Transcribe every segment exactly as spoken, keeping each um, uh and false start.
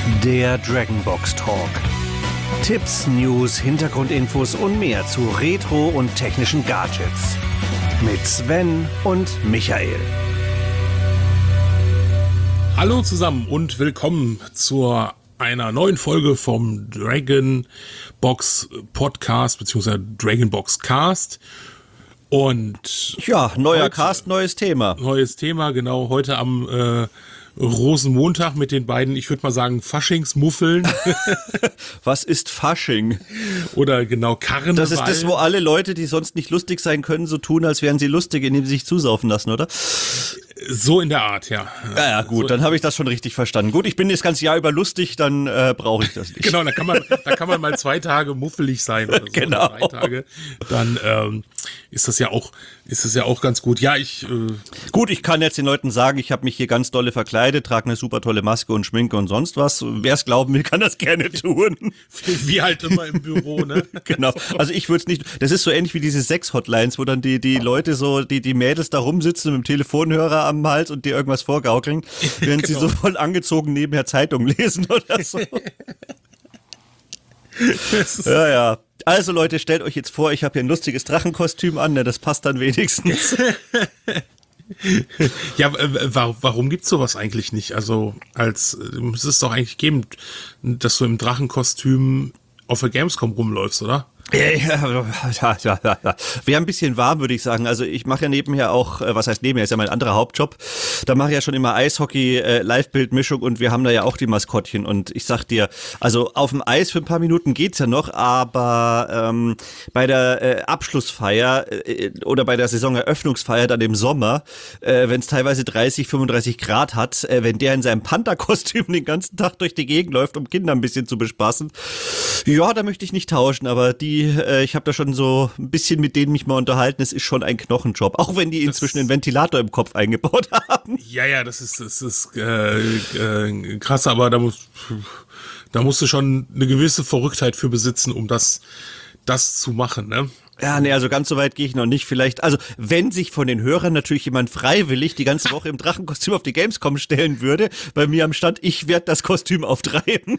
Der Dragonbox Talk. Tipps, News, Hintergrundinfos und mehr zu Retro und technischen Gadgets. Mit Sven und Michael. Hallo zusammen und willkommen zu einer neuen Folge vom Dragonbox Podcast bzw. Dragonbox Cast. Und ja, neuer heute, Cast, neues Thema. Neues Thema, genau. Heute am äh, Rosenmontag mit den beiden, ich würde mal sagen, Faschingsmuffeln. Was ist Fasching? Oder genau, Karneval. Das ist das, wo alle Leute, die sonst nicht lustig sein können, so tun, als wären sie lustig, indem sie sich zusaufen lassen, oder? So in der Art, ja. Ja, ja gut, so, dann habe ich das schon richtig verstanden. Gut, ich bin das ganze Jahr über lustig, dann äh, brauche ich das nicht. Genau, da kann man, da kann man mal zwei Tage muffelig sein oder so. Genau. Oder drei Tage. Dann ähm, ist das ja auch, ist das ja auch ganz gut. Ja, ich. Äh, gut, ich kann jetzt den Leuten sagen, ich habe mich hier ganz dolle verkleidet, trage eine super tolle Maske und Schminke und sonst was. Wer es glauben will, kann das gerne tun. Wie halt immer im Büro, ne? Genau. Also ich würde es nicht. Das ist so ähnlich wie diese Sex-Hotlines, wo dann die die Leute so, die die Mädels da rumsitzen mit dem Telefonhörer am Hals und dir irgendwas vorgaukeln, während genau. sie so voll angezogen nebenher Zeitung lesen oder so. Ja, ja. Also Leute, stellt euch jetzt vor, ich habe hier ein lustiges Drachenkostüm an, ne, das passt dann wenigstens. Ja, warum gibt's sowas eigentlich nicht? Also als müsste es doch eigentlich geben, dass du im Drachenkostüm auf der Gamescom rumläufst, oder? Ja, ja, ja, ja, ja. Wäre ein bisschen warm, würde ich sagen. Also ich mache ja nebenher auch, was heißt nebenher, ist ja mein anderer Hauptjob. Da mache ich ja schon immer Eishockey, äh, Live-Bild-Mischung und wir haben da ja auch die Maskottchen. Und ich sag dir, also auf dem Eis für ein paar Minuten geht's ja noch, aber ähm, bei der äh, Abschlussfeier äh, oder bei der Saisoneröffnungsfeier dann im Sommer, äh, wenn es teilweise dreißig, fünfunddreißig Grad hat, äh, wenn der in seinem Panther-Kostüm den ganzen Tag durch die Gegend läuft, um Kinder ein bisschen zu bespaßen, ja, da möchte ich nicht tauschen, aber die ich habe da schon so ein bisschen mit denen mich mal unterhalten, es ist schon ein Knochenjob, auch wenn die inzwischen das, einen Ventilator im Kopf eingebaut haben. Ja, ja, das ist, das ist äh, äh, krass, aber da, muss, da musst du schon eine gewisse Verrücktheit für besitzen, um das, das zu machen, ne? Ja, nee, also ganz so weit gehe ich noch nicht. Vielleicht, also wenn sich von den Hörern natürlich jemand freiwillig die ganze Woche im Drachenkostüm auf die Gamescom stellen würde, bei mir am Stand, ich werde das Kostüm auftreiben.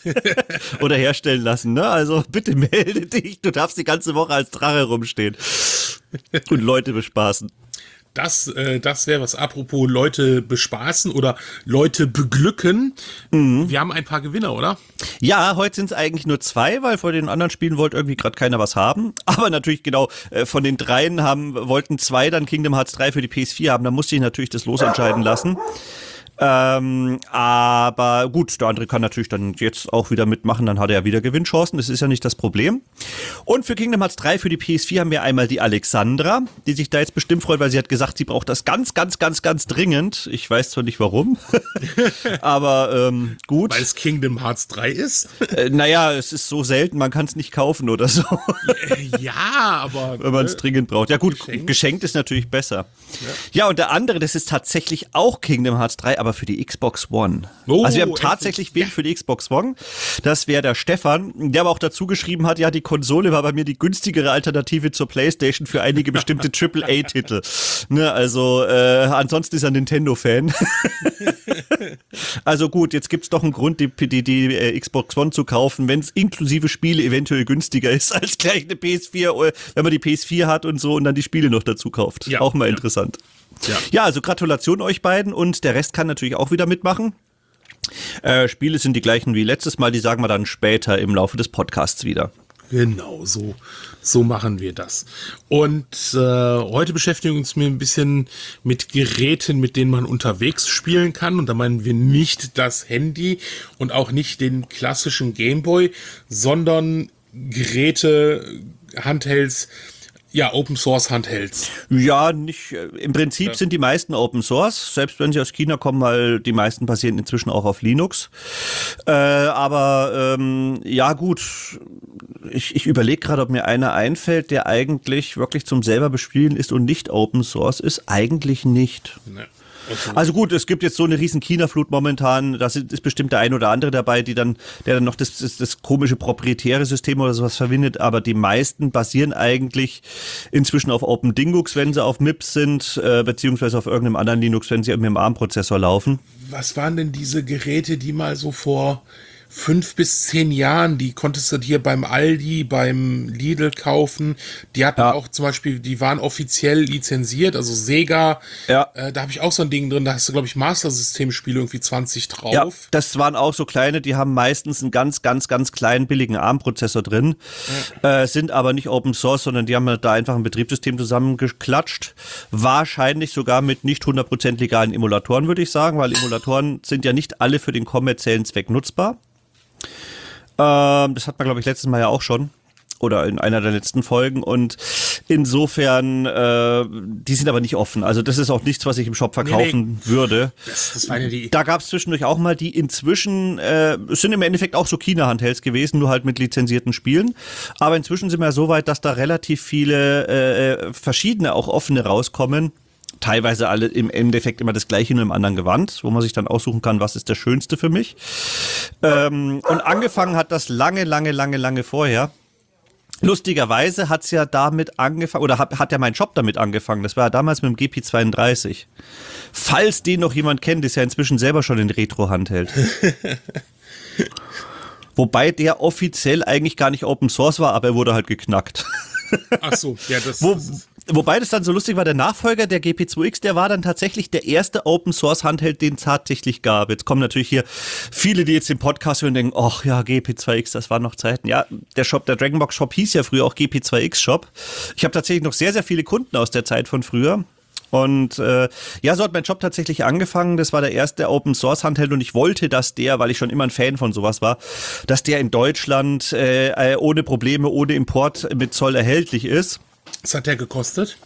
Oder herstellen lassen, ne? Also bitte melde dich, du darfst die ganze Woche als Drache rumstehen und Leute bespaßen. Das, äh, das wäre was. Apropos Leute bespaßen oder Leute beglücken. Mhm. Wir haben ein paar Gewinner, oder? Ja, heute sind es eigentlich nur zwei, weil vor den anderen Spielen wollte irgendwie gerade keiner was haben. Aber natürlich genau, äh, von den dreien haben, wollten zwei dann Kingdom Hearts drei für die P S vier haben. Da musste ich natürlich das Los entscheiden lassen. Ähm, aber gut, der andere kann natürlich dann jetzt auch wieder mitmachen, dann hat er ja wieder Gewinnchancen, das ist ja nicht das Problem. Und für Kingdom Hearts drei für die P S vier haben wir einmal die Alexandra, die sich da jetzt bestimmt freut, weil sie hat gesagt, sie braucht das ganz, ganz, ganz, ganz dringend. Ich weiß zwar nicht warum, aber ähm, gut. Weil es Kingdom Hearts drei ist? äh, naja, es ist so selten, man kann es nicht kaufen oder so. Ja, aber... Wenn man es dringend braucht. Ja gut, geschenkt, geschenkt ist natürlich besser. Ja. ja, und der andere, das ist tatsächlich auch Kingdom Hearts drei, aber für die Xbox One. Oh, also wir haben tatsächlich wen für die Xbox One. Das wäre der Stefan, der aber auch dazu geschrieben hat, ja, die Konsole war bei mir die günstigere Alternative zur PlayStation für einige bestimmte Triple A Titel. Ne, also äh, ansonsten ist er Nintendo-Fan. Also gut, jetzt gibt's doch einen Grund, die, die, die äh, Xbox One zu kaufen, wenn es inklusive Spiele eventuell günstiger ist als gleich eine P S vier, wenn man die P S vier hat und so und dann die Spiele noch dazu kauft. Ja, auch mal ja. interessant. Ja. ja, also Gratulation euch beiden und der Rest kann natürlich auch wieder mitmachen. Äh, Spiele sind die gleichen wie letztes Mal, die sagen wir dann später im Laufe des Podcasts wieder. Genau, so, so machen wir das. Und äh, heute beschäftigen wir uns ein bisschen mit Geräten, mit denen man unterwegs spielen kann. Und da meinen wir nicht das Handy und auch nicht den klassischen Gameboy, sondern Geräte, Handhelds, ja, Open Source Handhelds. Ja, nicht, im Prinzip ja. sind die meisten Open Source, selbst wenn sie aus China kommen, weil die meisten basieren inzwischen auch auf Linux. Äh, aber ähm, ja gut, ich, ich überlege gerade, ob mir einer einfällt, der eigentlich wirklich zum selber bespielen ist und nicht Open Source ist. Eigentlich nicht. Nee. Okay. Also gut, es gibt jetzt so eine riesen China-Flut momentan, da ist bestimmt der ein oder andere dabei, die dann, der dann noch das, das, das komische proprietäre System oder sowas verwendet, aber die meisten basieren eigentlich inzwischen auf OpenDingux, wenn sie auf M I P S sind, äh, beziehungsweise auf irgendeinem anderen Linux, wenn sie mit dem ARM-Prozessor laufen. Was waren denn diese Geräte, die mal so vor fünf bis zehn Jahren, die konntest du hier beim Aldi, beim Lidl kaufen. Die hatten ja auch zum Beispiel, die waren offiziell lizenziert, also Sega. Ja. Äh, da habe ich auch so ein Ding drin, da hast du, glaube ich, Master-System-Spiele irgendwie zwanzig drauf. Ja, das waren auch so kleine, die haben meistens einen ganz, ganz, ganz kleinen, billigen ARM-Prozessor drin, ja. äh, sind aber nicht Open Source, sondern die haben da einfach ein Betriebssystem zusammengeklatscht. Wahrscheinlich sogar mit nicht hundert Prozent legalen Emulatoren, würde ich sagen, weil Emulatoren sind ja nicht alle für den kommerziellen Zweck nutzbar. Ähm, das hat man, glaube ich, letztes Mal ja auch schon. Oder in einer der letzten Folgen. Und insofern, äh, die sind aber nicht offen. Also das ist auch nichts, was ich im Shop verkaufen nee, nee. würde. Das, das war ja die da gab es zwischendurch auch mal die inzwischen, äh, es sind im Endeffekt auch so China-Handhelds gewesen, nur halt mit lizenzierten Spielen. Aber inzwischen sind wir so weit, dass da relativ viele äh, verschiedene, auch offene rauskommen. Teilweise alle im Endeffekt immer das Gleiche, nur im anderen Gewand, wo man sich dann aussuchen kann, was ist der schönste für mich. Ähm, und angefangen hat das lange, lange, lange, lange vorher. Lustigerweise hat es ja damit angefangen, oder hat, hat ja mein Shop damit angefangen. Das war ja damals mit dem G P zweiunddreißig. Falls den noch jemand kennt, ist ja inzwischen selber schon in Retro-Handheld. Wobei der offiziell eigentlich gar nicht Open Source war, aber er wurde halt geknackt. Ach so, ja, das, Wo, das ist... Wobei das dann so lustig war, der Nachfolger, der G P zwei X, der war dann tatsächlich der erste Open-Source-Handheld, den es tatsächlich gab. Jetzt kommen natürlich hier viele, die jetzt den Podcast hören und denken, ach ja, G P zwei X, das waren noch Zeiten. Ja, der Shop, der Dragonbox-Shop hieß ja früher auch G P zwei X-Shop. Ich habe tatsächlich noch sehr, sehr viele Kunden aus der Zeit von früher. Und äh, ja, so hat mein Job tatsächlich angefangen. Das war der erste Open-Source-Handheld und ich wollte, dass der, weil ich schon immer ein Fan von sowas war, dass der in Deutschland äh, ohne Probleme, ohne Import mit Zoll erhältlich ist. Was hat der gekostet?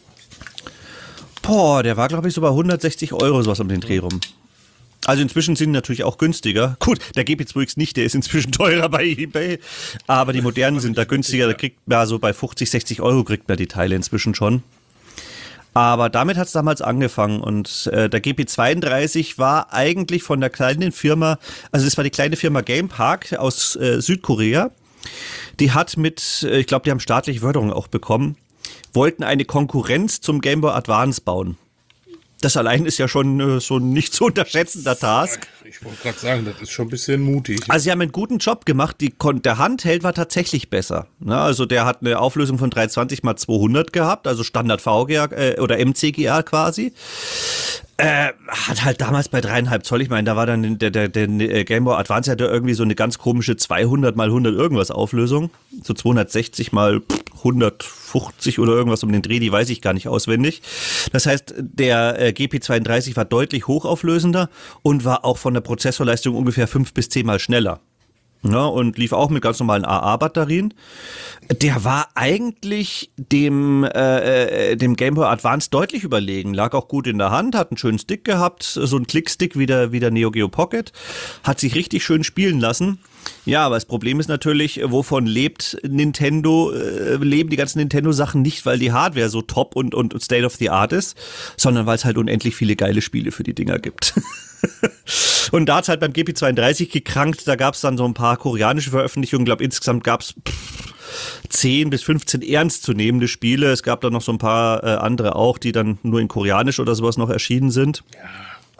Boah, der war, glaube ich, so bei hundertsechzig Euro, sowas um den Dreh rum. Also inzwischen sind die natürlich auch günstiger. Gut, der G P zwei X nicht, der ist inzwischen teurer bei eBay. Aber die modernen sind da günstiger. Da kriegt man so bei fünfzig, sechzig Euro kriegt man die Teile inzwischen schon. Aber damit hat es damals angefangen und äh, der G P zweiunddreißig war eigentlich von der kleinen Firma, also das war die kleine Firma Gamepark aus äh, Südkorea. Die hat mit, äh, ich glaube, die haben staatliche Förderung auch bekommen, wollten eine Konkurrenz zum Game Boy Advance bauen. Das allein ist ja schon äh, so ein nicht zu unterschätzender Task. Ich wollte gerade sagen, das ist schon ein bisschen mutig. Also sie haben einen guten Job gemacht. Die, der Handheld war tatsächlich besser. Ne? Also der hat eine Auflösung von dreihundertzwanzig mal zweihundert gehabt, also Standard V G A äh, oder M C G A quasi. Äh, hat halt damals bei dreieinhalb Zoll, ich meine, da war dann der, der, der Game Boy Advance hatte irgendwie so eine ganz komische zweihundert mal hundert irgendwas Auflösung. So zweihundertsechzig mal hundertfünfzig oder irgendwas um den Dreh, die weiß ich gar nicht auswendig. Das heißt, der äh, G P zweiunddreißig war deutlich hochauflösender und war auch von der Prozessorleistung ungefähr fünf bis zehn mal schneller. Ja, und lief auch mit ganz normalen A A-Batterien. Der war eigentlich dem, äh, dem Game Boy Advance deutlich überlegen. Lag auch gut in der Hand, hat einen schönen Stick gehabt, so einen Klickstick wie der, wie der Neo Geo Pocket. Hat sich richtig schön spielen lassen. Ja, aber das Problem ist natürlich, wovon lebt Nintendo, äh, leben die ganzen Nintendo-Sachen nicht, weil die Hardware so top und, und State of the Art ist, sondern weil es halt unendlich viele geile Spiele für die Dinger gibt. Und da hat es halt beim G P zweiunddreißig gekrankt, da gab es dann so ein paar koreanische Veröffentlichungen, ich glaube insgesamt gab es zehn bis fünfzehn ernstzunehmende Spiele, es gab dann noch so ein paar äh, andere auch, die dann nur in Koreanisch oder sowas noch erschienen sind. Ja.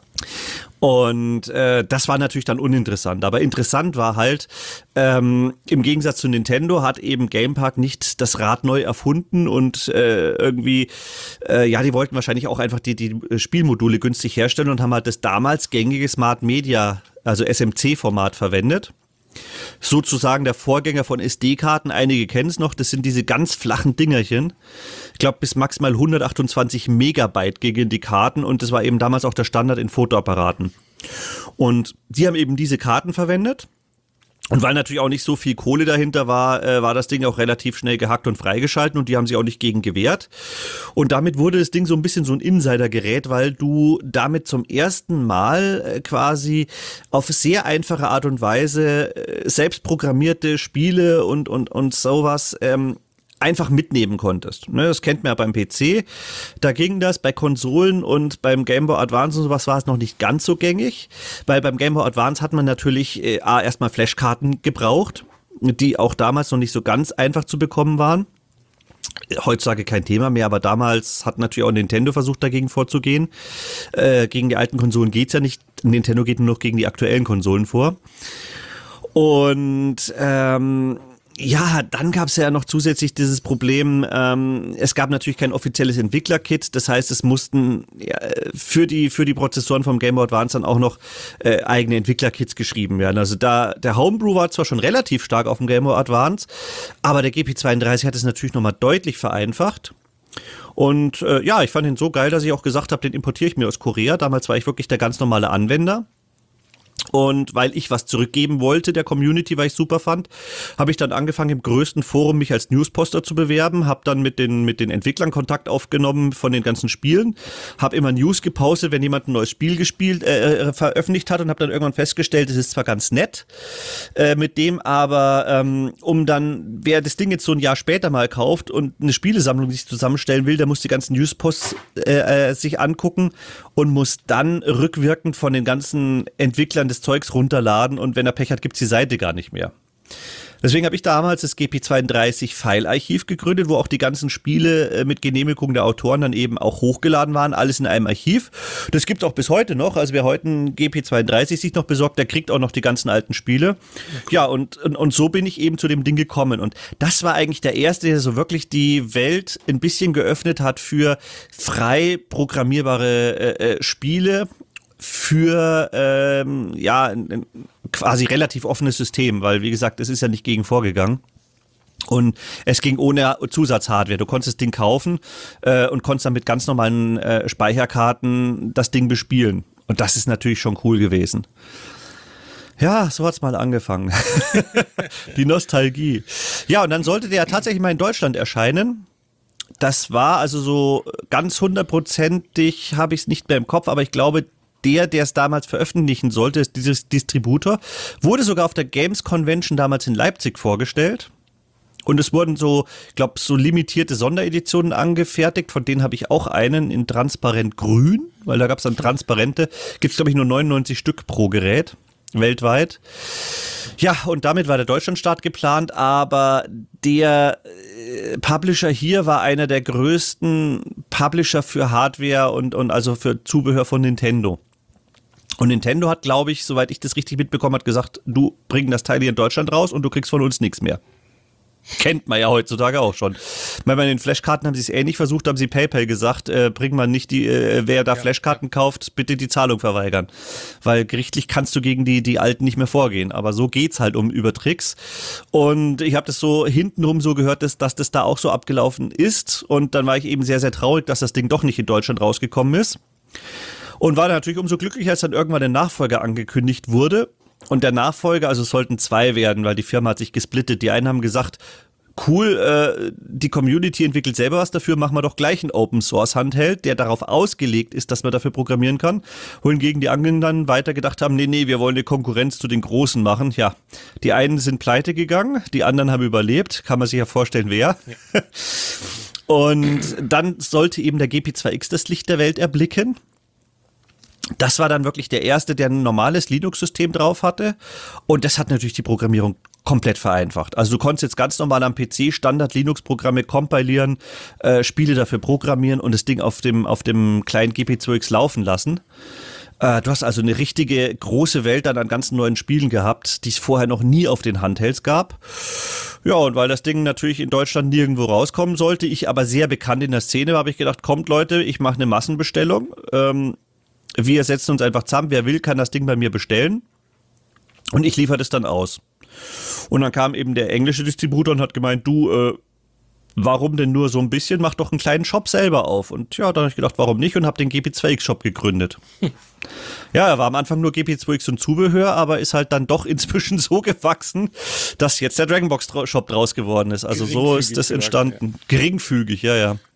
Und äh, das war natürlich dann uninteressant. Aber interessant war halt, ähm, im Gegensatz zu Nintendo hat eben Gamepark nicht das Rad neu erfunden und äh, irgendwie, äh, ja, die wollten wahrscheinlich auch einfach die, die Spielmodule günstig herstellen und haben halt das damals gängige Smart Media, also S M C-Format verwendet. Sozusagen der Vorgänger von S D-Karten, einige kennen es noch, das sind diese ganz flachen Dingerchen. Ich glaube, bis maximal hundertachtundzwanzig Megabyte gingen die Karten und das war eben damals auch der Standard in Fotoapparaten. Und die haben eben diese Karten verwendet. Und weil natürlich auch nicht so viel Kohle dahinter war, äh, war das Ding auch relativ schnell gehackt und freigeschalten und die haben sich auch nicht gegen gewehrt. Und damit wurde das Ding so ein bisschen so ein Insidergerät, weil du damit zum ersten Mal äh, quasi auf sehr einfache Art und Weise äh, selbst programmierte Spiele und, und, und sowas ähm, einfach mitnehmen konntest. Ne, das kennt man ja beim P C. Da ging das bei Konsolen und beim Game Boy Advance und sowas war es noch nicht ganz so gängig, weil beim Game Boy Advance hat man natürlich äh, A, erstmal Flashkarten gebraucht, die auch damals noch nicht so ganz einfach zu bekommen waren. Heutzutage kein Thema mehr, aber damals hat natürlich auch Nintendo versucht, dagegen vorzugehen. Äh, gegen die alten Konsolen geht's ja nicht. Nintendo geht nur noch gegen die aktuellen Konsolen vor. Und ähm, ja, dann gab es ja noch zusätzlich dieses Problem, ähm, es gab natürlich kein offizielles Entwicklerkit, das heißt, es mussten ja, für die für die Prozessoren vom Game Boy Advance dann auch noch äh, eigene Entwicklerkits geschrieben werden. Also da der Homebrew war zwar schon relativ stark auf dem Game Boy Advance, aber der G P zweiunddreißig hat es natürlich nochmal deutlich vereinfacht. Und äh, ja, ich fand ihn so geil, dass ich auch gesagt habe, den importiere ich mir aus Korea. Damals war ich wirklich der ganz normale Anwender. Und weil ich was zurückgeben wollte der Community, weil ich super fand, habe ich dann angefangen, im größten Forum mich als Newsposter zu bewerben, habe dann mit den mit den Entwicklern Kontakt aufgenommen von den ganzen Spielen, habe immer News gepostet, wenn jemand ein neues Spiel gespielt äh, veröffentlicht hat und habe dann irgendwann festgestellt, es ist zwar ganz nett äh, mit dem, aber ähm, um dann, wer das Ding jetzt so ein Jahr später mal kauft und eine Spielesammlung sich zusammenstellen will, der muss die ganzen Newsposts äh, sich angucken und muss dann rückwirkend von den ganzen Entwicklern des Zeugs runterladen und wenn er Pech hat, gibt's die Seite gar nicht mehr. Deswegen habe ich damals das G P zweiunddreißig File-Archiv gegründet, wo auch die ganzen Spiele mit Genehmigung der Autoren dann eben auch hochgeladen waren, alles in einem Archiv. Das gibt's auch bis heute noch, also wer heute ein G P zweiunddreißig sich noch besorgt, der kriegt auch noch die ganzen alten Spiele. Okay. Ja, und, und, und so bin ich eben zu dem Ding gekommen und das war eigentlich der erste, der so wirklich die Welt ein bisschen geöffnet hat für frei programmierbare äh, Spiele, für ähm, ja ein quasi relativ offenes System, weil wie gesagt, es ist ja nicht gegen vorgegangen. Und es ging ohne Zusatzhardware. Du konntest das Ding kaufen äh, und konntest dann mit ganz normalen äh, Speicherkarten das Ding bespielen. Und das ist natürlich schon cool gewesen. Ja, so hat's mal angefangen. Die Nostalgie. Ja, und dann sollte der ja tatsächlich mal in Deutschland erscheinen. Das war also so ganz hundertprozentig, habe ich es nicht mehr im Kopf, aber ich glaube, der, der es damals veröffentlichen sollte, ist dieses Distributor, wurde sogar auf der Games Convention damals in Leipzig vorgestellt. Und es wurden so, ich glaube, so limitierte Sondereditionen angefertigt. Von denen habe ich auch einen in transparent grün, weil da gab es dann transparente. Gibt es, glaube ich, nur neunundneunzig Stück pro Gerät weltweit. Ja, und damit war der Deutschlandstart geplant, aber der äh, Publisher hier war einer der größten Publisher für Hardware und, und also für Zubehör von Nintendo. Und Nintendo hat, glaube ich, soweit ich das richtig mitbekommen habe, gesagt, du bring das Teil hier in Deutschland raus und du kriegst von uns nichts mehr. Kennt man ja heutzutage auch schon. Bei den Flashkarten haben sie es ähnlich versucht, haben sie PayPal gesagt, äh, bringt man nicht die, äh, wer da ja, Flashkarten ja. kauft, bitte die Zahlung verweigern. Weil gerichtlich kannst du gegen die, die Alten nicht mehr vorgehen. Aber so geht's halt um über Tricks. Und ich habe das so hintenrum so gehört, dass, dass das da auch so abgelaufen ist. Und dann war ich eben sehr, sehr traurig, dass das Ding doch nicht in Deutschland rausgekommen ist. Und war natürlich umso glücklicher, als dann irgendwann der Nachfolger angekündigt wurde. Und der Nachfolger, also es sollten zwei werden, weil die Firma hat sich gesplittet. Die einen haben gesagt, cool, äh, die Community entwickelt selber was dafür, machen wir doch gleich einen Open-Source-Handheld, der darauf ausgelegt ist, dass man dafür programmieren kann. Wohingegen die anderen dann weiter gedacht haben, nee, nee, wir wollen eine Konkurrenz zu den Großen machen. Ja, die einen sind pleite gegangen, die anderen haben überlebt, kann man sich ja vorstellen, wer. Ja. Und dann sollte eben der G P zwei X das Licht der Welt erblicken. Das war dann wirklich der erste, der ein normales Linux-System drauf hatte. Und das hat natürlich die Programmierung komplett vereinfacht. Also du konntest jetzt ganz normal am P C Standard-Linux-Programme kompilieren, äh, Spiele dafür programmieren und das Ding auf dem, auf dem kleinen G P zwei X laufen lassen. Äh, du hast also eine richtige große Welt dann an ganz neuen Spielen gehabt, die es vorher noch nie auf den Handhelds gab. Ja, und weil das Ding natürlich in Deutschland nirgendwo rauskommen sollte, ich aber sehr bekannt in der Szene war, habe ich gedacht, kommt Leute, ich mache eine Massenbestellung. Ähm, Wir setzen uns einfach zusammen, wer will, kann das Ding bei mir bestellen und ich liefere das dann aus. Und dann kam eben der englische Distributor und hat gemeint, du, äh, warum denn nur so ein bisschen? Mach doch einen kleinen Shop selber auf. Und ja, dann habe ich gedacht, warum nicht? Und habe den G P zwei X Shop gegründet. Hm. Ja, er war am Anfang nur G P zwei X und Zubehör, aber ist halt dann doch inzwischen so gewachsen, dass jetzt der Dragonbox Shop draus geworden ist. Also so ist das entstanden. Ja. Geringfügig, ja, ja.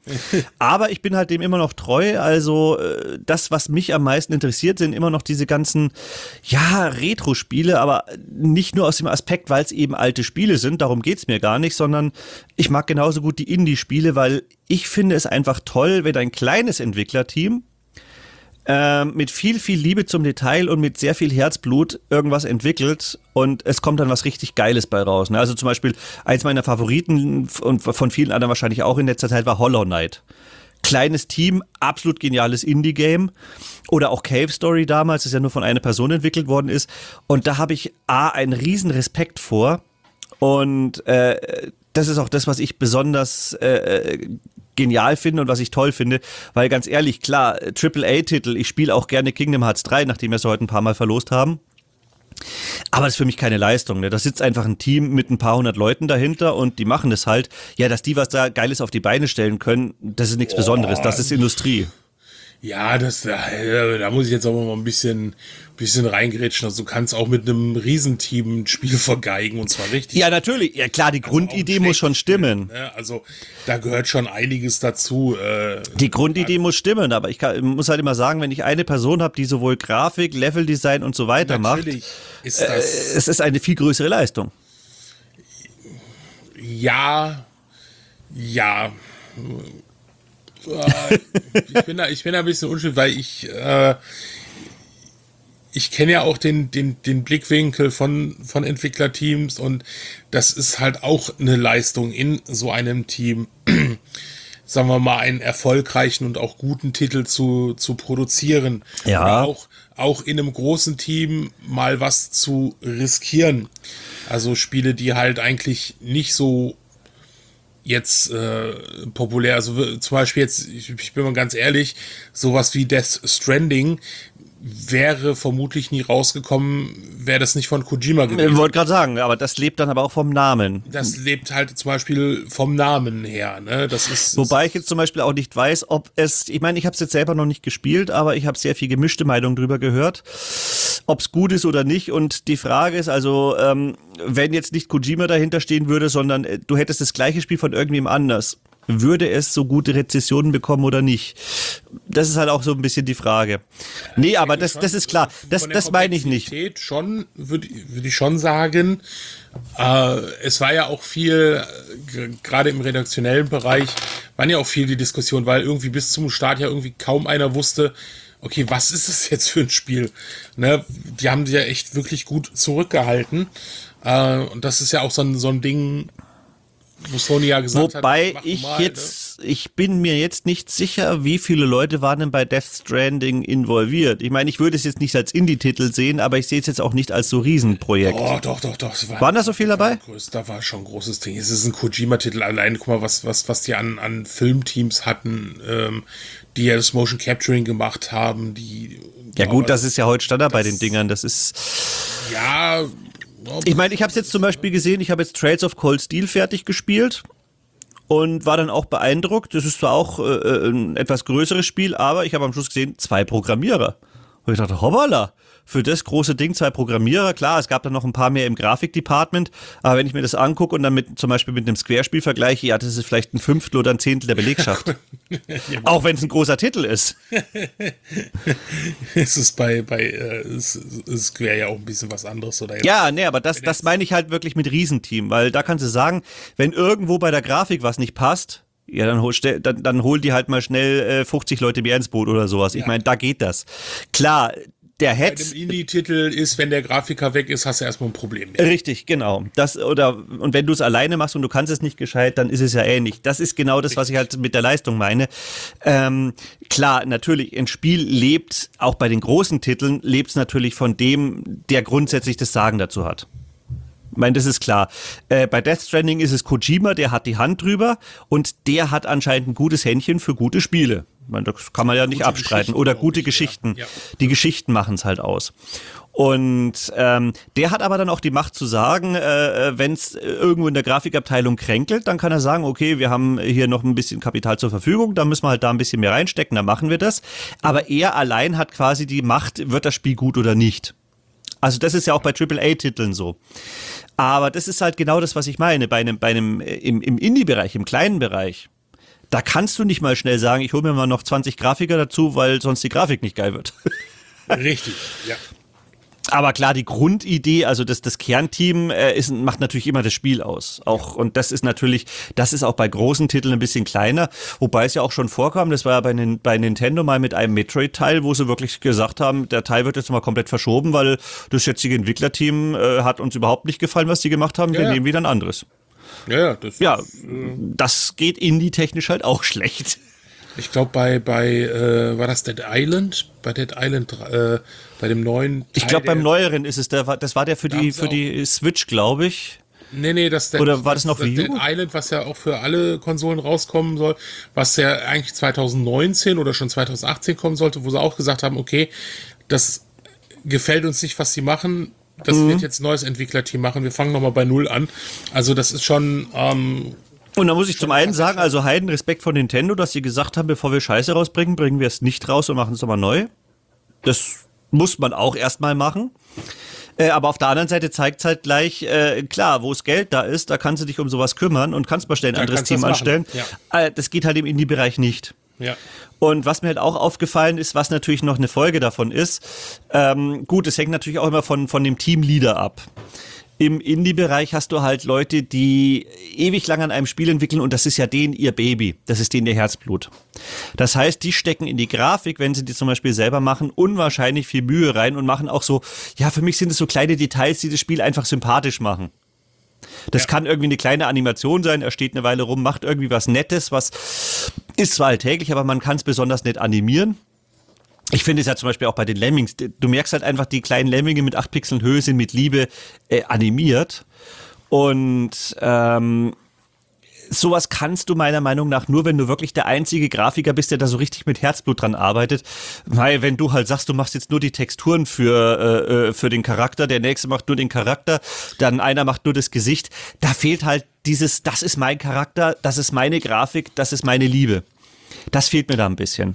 Aber ich bin halt dem immer noch treu. Also äh, das, was mich am meisten interessiert, sind immer noch diese ganzen, ja, Retro-Spiele, aber nicht nur aus dem Aspekt, weil es eben alte Spiele sind, darum geht's mir gar nicht, sondern ich mag genauso gut die Indie-Spiele, weil ich finde es einfach toll, wenn ein kleines Entwicklerteam Ähm, mit viel, viel Liebe zum Detail und mit sehr viel Herzblut irgendwas entwickelt und es kommt dann was richtig Geiles bei raus. Ne? Also zum Beispiel eins meiner Favoriten und von vielen anderen wahrscheinlich auch in letzter Zeit war Hollow Knight. Kleines Team, absolut geniales Indie-Game. Oder auch Cave Story damals, das ja nur von einer Person entwickelt worden ist. Und da habe ich A, einen riesen Respekt vor und äh, das ist auch das, was ich besonders äh, genial finde und was ich toll finde, weil ganz ehrlich, klar, Triple A Titel, ich spiele auch gerne Kingdom Hearts drei, nachdem wir es heute ein paar Mal verlost haben. Aber das ist für mich keine Leistung. Ne? Da sitzt einfach ein Team mit ein paar hundert Leuten dahinter und die machen es halt. Ja, dass die was da Geiles auf die Beine stellen können, das ist nichts Besonderes, das ist Industrie. Ja, das, da, da muss ich jetzt aber mal ein bisschen, bisschen reingrätschen. Also du kannst auch mit einem Riesenteam ein Spiel vergeigen und zwar richtig. Ja, natürlich. Ja klar, die also Grundidee muss schon stimmen. Spiel, ne? Also da gehört schon einiges dazu. Äh, die Grundidee muss stimmen, aber ich kann, muss halt immer sagen, wenn ich eine Person habe, die sowohl Grafik, Leveldesign und so weiter natürlich macht, ist das, äh, es ist eine viel größere Leistung. Ja, ja. ich bin da, ich bin da ein bisschen unschuldig, weil ich, äh, ich kenne ja auch den, den, den Blickwinkel von, von Entwicklerteams und das ist halt auch eine Leistung in so einem Team, sagen wir mal, einen erfolgreichen und auch guten Titel zu, zu produzieren. Ja. Oder auch, auch in einem großen Team mal was zu riskieren. Also Spiele, die halt eigentlich nicht so jetzt äh, populär, also zum Beispiel jetzt, ich, ich bin mal ganz ehrlich, sowas wie Death Stranding wäre vermutlich nie rausgekommen, wäre das nicht von Kojima gewesen. Ich wollte gerade sagen, aber das lebt dann aber auch vom Namen. Das lebt halt zum Beispiel vom Namen her, ne? Das ist. Wobei ich jetzt zum Beispiel auch nicht weiß, ob es, ich meine, ich habe es jetzt selber noch nicht gespielt, aber ich habe sehr viel gemischte Meinungen drüber gehört, ob es gut ist oder nicht. Und die Frage ist also, ähm, wenn jetzt nicht Kojima dahinter stehen würde, sondern äh, du hättest das gleiche Spiel von irgendwem anders, würde es so gute Rezessionen bekommen oder nicht? Das ist halt auch so ein bisschen die Frage. Nee, aber das, das ist klar. Das, das meine ich nicht. Schon, würde würd ich schon sagen. Äh, es war ja auch viel, äh, gerade im redaktionellen Bereich, waren ja auch viel die Diskussion, weil irgendwie bis zum Start ja irgendwie kaum einer wusste, okay, was ist es jetzt für ein Spiel? Ne? Die haben sich ja echt wirklich gut zurückgehalten. Äh, und das ist ja auch so ein, so ein Ding, wo Sony ja gesagt Wobei hat, ich mal, jetzt, ne? ich bin mir jetzt nicht sicher, wie viele Leute waren denn bei Death Stranding involviert. Ich meine, ich würde es jetzt nicht als Indie-Titel sehen, aber ich sehe es jetzt auch nicht als so Riesenprojekt. Oh, doch, doch, doch. Das war, Waren da so viel dabei? Da war schon ein großes Ding. Es ist ein Kojima-Titel. Allein, guck mal, was, was, was die an, an Filmteams hatten, ähm, die ja das Motion Capturing gemacht haben. Die, ja gut, das ist ja heute Standard bei den Dingern. Das ist... Ja... Ich meine, ich habe es jetzt zum Beispiel gesehen, ich habe jetzt Trails of Cold Steel fertig gespielt und war dann auch beeindruckt. Das ist zwar auch äh, ein etwas größeres Spiel, aber ich habe am Schluss gesehen, zwei Programmierer. Und ich dachte, hoppala, für das große Ding zwei Programmierer. Klar, es gab dann noch ein paar mehr im Grafikdepartment, aber wenn ich mir das angucke und dann mit, zum Beispiel mit einem Square-Spiel vergleiche, ja, das ist vielleicht ein Fünftel oder ein Zehntel der Belegschaft. Auch wenn es ein großer Titel ist. Es ist bei, bei äh, Square ja auch ein bisschen was anderes. Oder jetzt, ja, nee, aber das, das meine ich halt wirklich mit Riesenteam, weil da kannst du sagen, wenn irgendwo bei der Grafik was nicht passt, ja, dann hol, dann, dann hol die halt mal schnell äh, fünfzig Leute mehr ins Boot oder sowas. Ich ja. meine, da geht das. Klar, der Bei Hetz... dem Indie-Titel ist, wenn der Grafiker weg ist, hast du erstmal ein Problem. Mehr. Richtig, genau. Das, oder, und wenn du es alleine machst und du kannst es nicht gescheit, dann ist es ja ähnlich. Das ist genau das, was ich halt mit der Leistung meine. Ähm, klar, natürlich, ein Spiel lebt, auch bei den großen Titeln, lebt es natürlich von dem, der grundsätzlich das Sagen dazu hat. Ich meine, das ist klar. Äh, bei Death Stranding ist es Kojima, der hat die Hand drüber und der hat anscheinend ein gutes Händchen für gute Spiele. Ich meine, das kann man ja nicht gute abstreiten. Oder gute ich, Geschichten. Ja. Ja. Die Geschichten machen es halt aus. Und ähm, der hat aber dann auch die Macht zu sagen, äh, wenn es irgendwo in der Grafikabteilung kränkelt, dann kann er sagen, okay, wir haben hier noch ein bisschen Kapital zur Verfügung, dann müssen wir halt da ein bisschen mehr reinstecken, dann machen wir das. Aber er allein hat quasi die Macht, wird das Spiel gut oder nicht. Also das ist ja auch bei Triple A Titeln so. Aber das ist halt genau das, was ich meine. Bei einem, bei einem im, im Indie-Bereich, im kleinen Bereich, Da kannst du nicht mal schnell sagen, ich hole mir mal noch zwanzig Grafiker dazu, weil sonst die Grafik nicht geil wird. Richtig, ja. Aber klar, die Grundidee, also das, das Kernteam äh, ist, macht natürlich immer das Spiel aus. Auch, und das ist natürlich, das ist auch bei großen Titeln ein bisschen kleiner, wobei es ja auch schon vorkam, das war ja bei, bei Nintendo mal mit einem Metroid-Teil, wo sie wirklich gesagt haben, der Teil wird jetzt mal komplett verschoben, weil das jetzige Entwicklerteam äh, hat uns überhaupt nicht gefallen, was die gemacht haben, wir ja, ja. nehmen wieder ein anderes. Ja, ja, das, ja, ist, äh, das geht indie-technisch halt auch schlecht. Ich glaube, bei, bei äh, war das Dead Island? Bei Dead Island, äh, bei dem neuen Teil. Ich glaube, beim neueren ist es, der, das war der für die, für die Switch, glaube ich. Nee, nee, das Dead, Oder war das noch das Wii U? Dead Island, was ja auch für alle Konsolen rauskommen soll, was ja eigentlich zwanzig neunzehn oder schon zwanzig achtzehn kommen sollte, wo sie auch gesagt haben, okay, das gefällt uns nicht, was sie machen. Das mhm. wird jetzt ein neues Entwicklerteam machen. Wir fangen nochmal bei Null an. Also das ist schon... Ähm, Und da muss ich zum einen sagen, also Heiden Respekt von Nintendo, dass sie gesagt haben, bevor wir Scheiße rausbringen, bringen wir es nicht raus und machen es nochmal neu. Das muss man auch erstmal machen. Äh, aber auf der anderen Seite zeigt es halt gleich, äh, klar, wo es Geld da ist, da kannst du dich um sowas kümmern und kannst mal schnell ein da anderes Team anstellen. Ja. Äh, das geht halt im Indie-Bereich nicht. Ja. Und was mir halt auch aufgefallen ist, was natürlich noch eine Folge davon ist, ähm, gut, es hängt natürlich auch immer von, von dem Teamleader ab. Im Indie-Bereich hast du halt Leute, die ewig lang an einem Spiel entwickeln und das ist ja denen ihr Baby, das ist denen ihr Herzblut. Das heißt, die stecken in die Grafik, wenn sie die zum Beispiel selber machen, unwahrscheinlich viel Mühe rein und machen auch so, ja, für mich sind es so kleine Details, die das Spiel einfach sympathisch machen. Das ja. kann irgendwie eine kleine Animation sein, er steht eine Weile rum, macht irgendwie was Nettes, was ist zwar alltäglich, aber man kann es besonders nett animieren. Ich finde es ja zum Beispiel auch bei den Lemmings, du merkst halt einfach, die kleinen Lemminge mit acht Pixeln Höhe sind mit Liebe äh, animiert und ähm, sowas kannst du meiner Meinung nach nur, wenn du wirklich der einzige Grafiker bist, der da so richtig mit Herzblut dran arbeitet, weil wenn du halt sagst, du machst jetzt nur die Texturen für, äh, für den Charakter, der nächste macht nur den Charakter, dann einer macht nur das Gesicht, da fehlt halt dieses, das ist mein Charakter, das ist meine Grafik, das ist meine Liebe. Das fehlt mir da ein bisschen.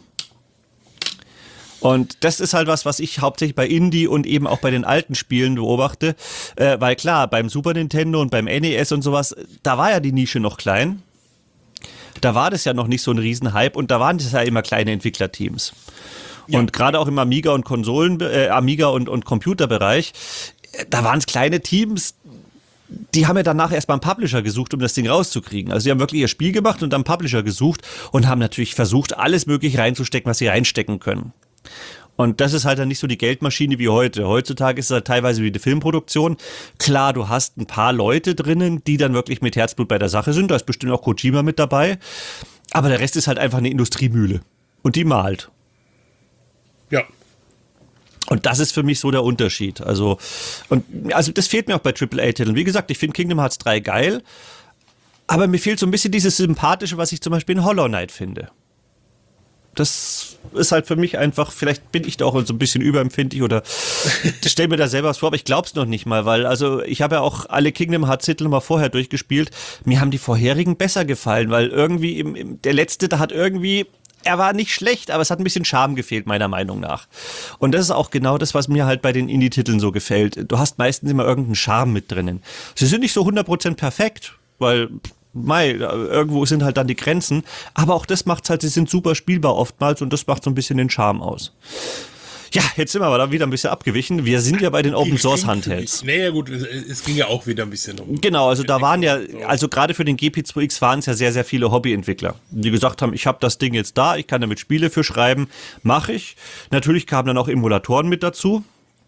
Und das ist halt was, was ich hauptsächlich bei Indie und eben auch bei den alten Spielen beobachte, äh, weil klar, beim Super Nintendo und beim N E S und sowas, da war ja die Nische noch klein, da war das ja noch nicht so ein Riesenhype und da waren das ja immer kleine Entwicklerteams. Ja. Und gerade auch im Amiga und Konsolen, äh, Amiga und, und Computerbereich, da waren es kleine Teams, die haben ja danach erstmal einen Publisher gesucht, um das Ding rauszukriegen. Also sie haben wirklich ihr Spiel gemacht und dann einen Publisher gesucht und haben natürlich versucht, alles mögliche reinzustecken, was sie reinstecken können. Und das ist halt dann nicht so die Geldmaschine wie heute. Heutzutage ist es halt teilweise wie die Filmproduktion. Klar, du hast ein paar Leute drinnen, die dann wirklich mit Herzblut bei der Sache sind. Da ist bestimmt auch Kojima mit dabei. Aber der Rest ist halt einfach eine Industriemühle. Und die malt. Ja. Und das ist für mich so der Unterschied. Also, und, also das fehlt mir auch bei Triple A Titeln. Wie gesagt, ich finde Kingdom Hearts drei geil. Aber mir fehlt so ein bisschen dieses Sympathische, was ich zum Beispiel in Hollow Knight finde. Das ist halt für mich einfach, vielleicht bin ich da auch so ein bisschen überempfindlich oder stell mir da selber was vor, aber ich glaub's noch nicht mal, weil also ich habe ja auch alle Kingdom Hearts Titel mal vorher durchgespielt. Mir haben die vorherigen besser gefallen, weil irgendwie im, im, der letzte, da hat irgendwie, er war nicht schlecht, aber es hat ein bisschen Charme gefehlt, meiner Meinung nach. Und das ist auch genau das, was mir halt bei den Indie-Titeln so gefällt. Du hast meistens immer irgendeinen Charme mit drinnen. Sie sind nicht so hundert Prozent perfekt, weil... Mei, irgendwo sind halt dann die Grenzen, aber auch das macht's halt, sie sind super spielbar oftmals und das macht so ein bisschen den Charme aus. Ja, jetzt sind wir aber da wieder ein bisschen abgewichen. Wir sind ja bei den Open Source Handhelds. Naja gut, es ging ja auch wieder ein bisschen um. Genau, also da waren ja, also gerade für den G P zwei X waren es ja sehr, sehr viele Hobbyentwickler, die gesagt haben, ich habe das Ding jetzt da, ich kann damit Spiele für schreiben, mache ich. Natürlich kamen dann auch Emulatoren mit dazu.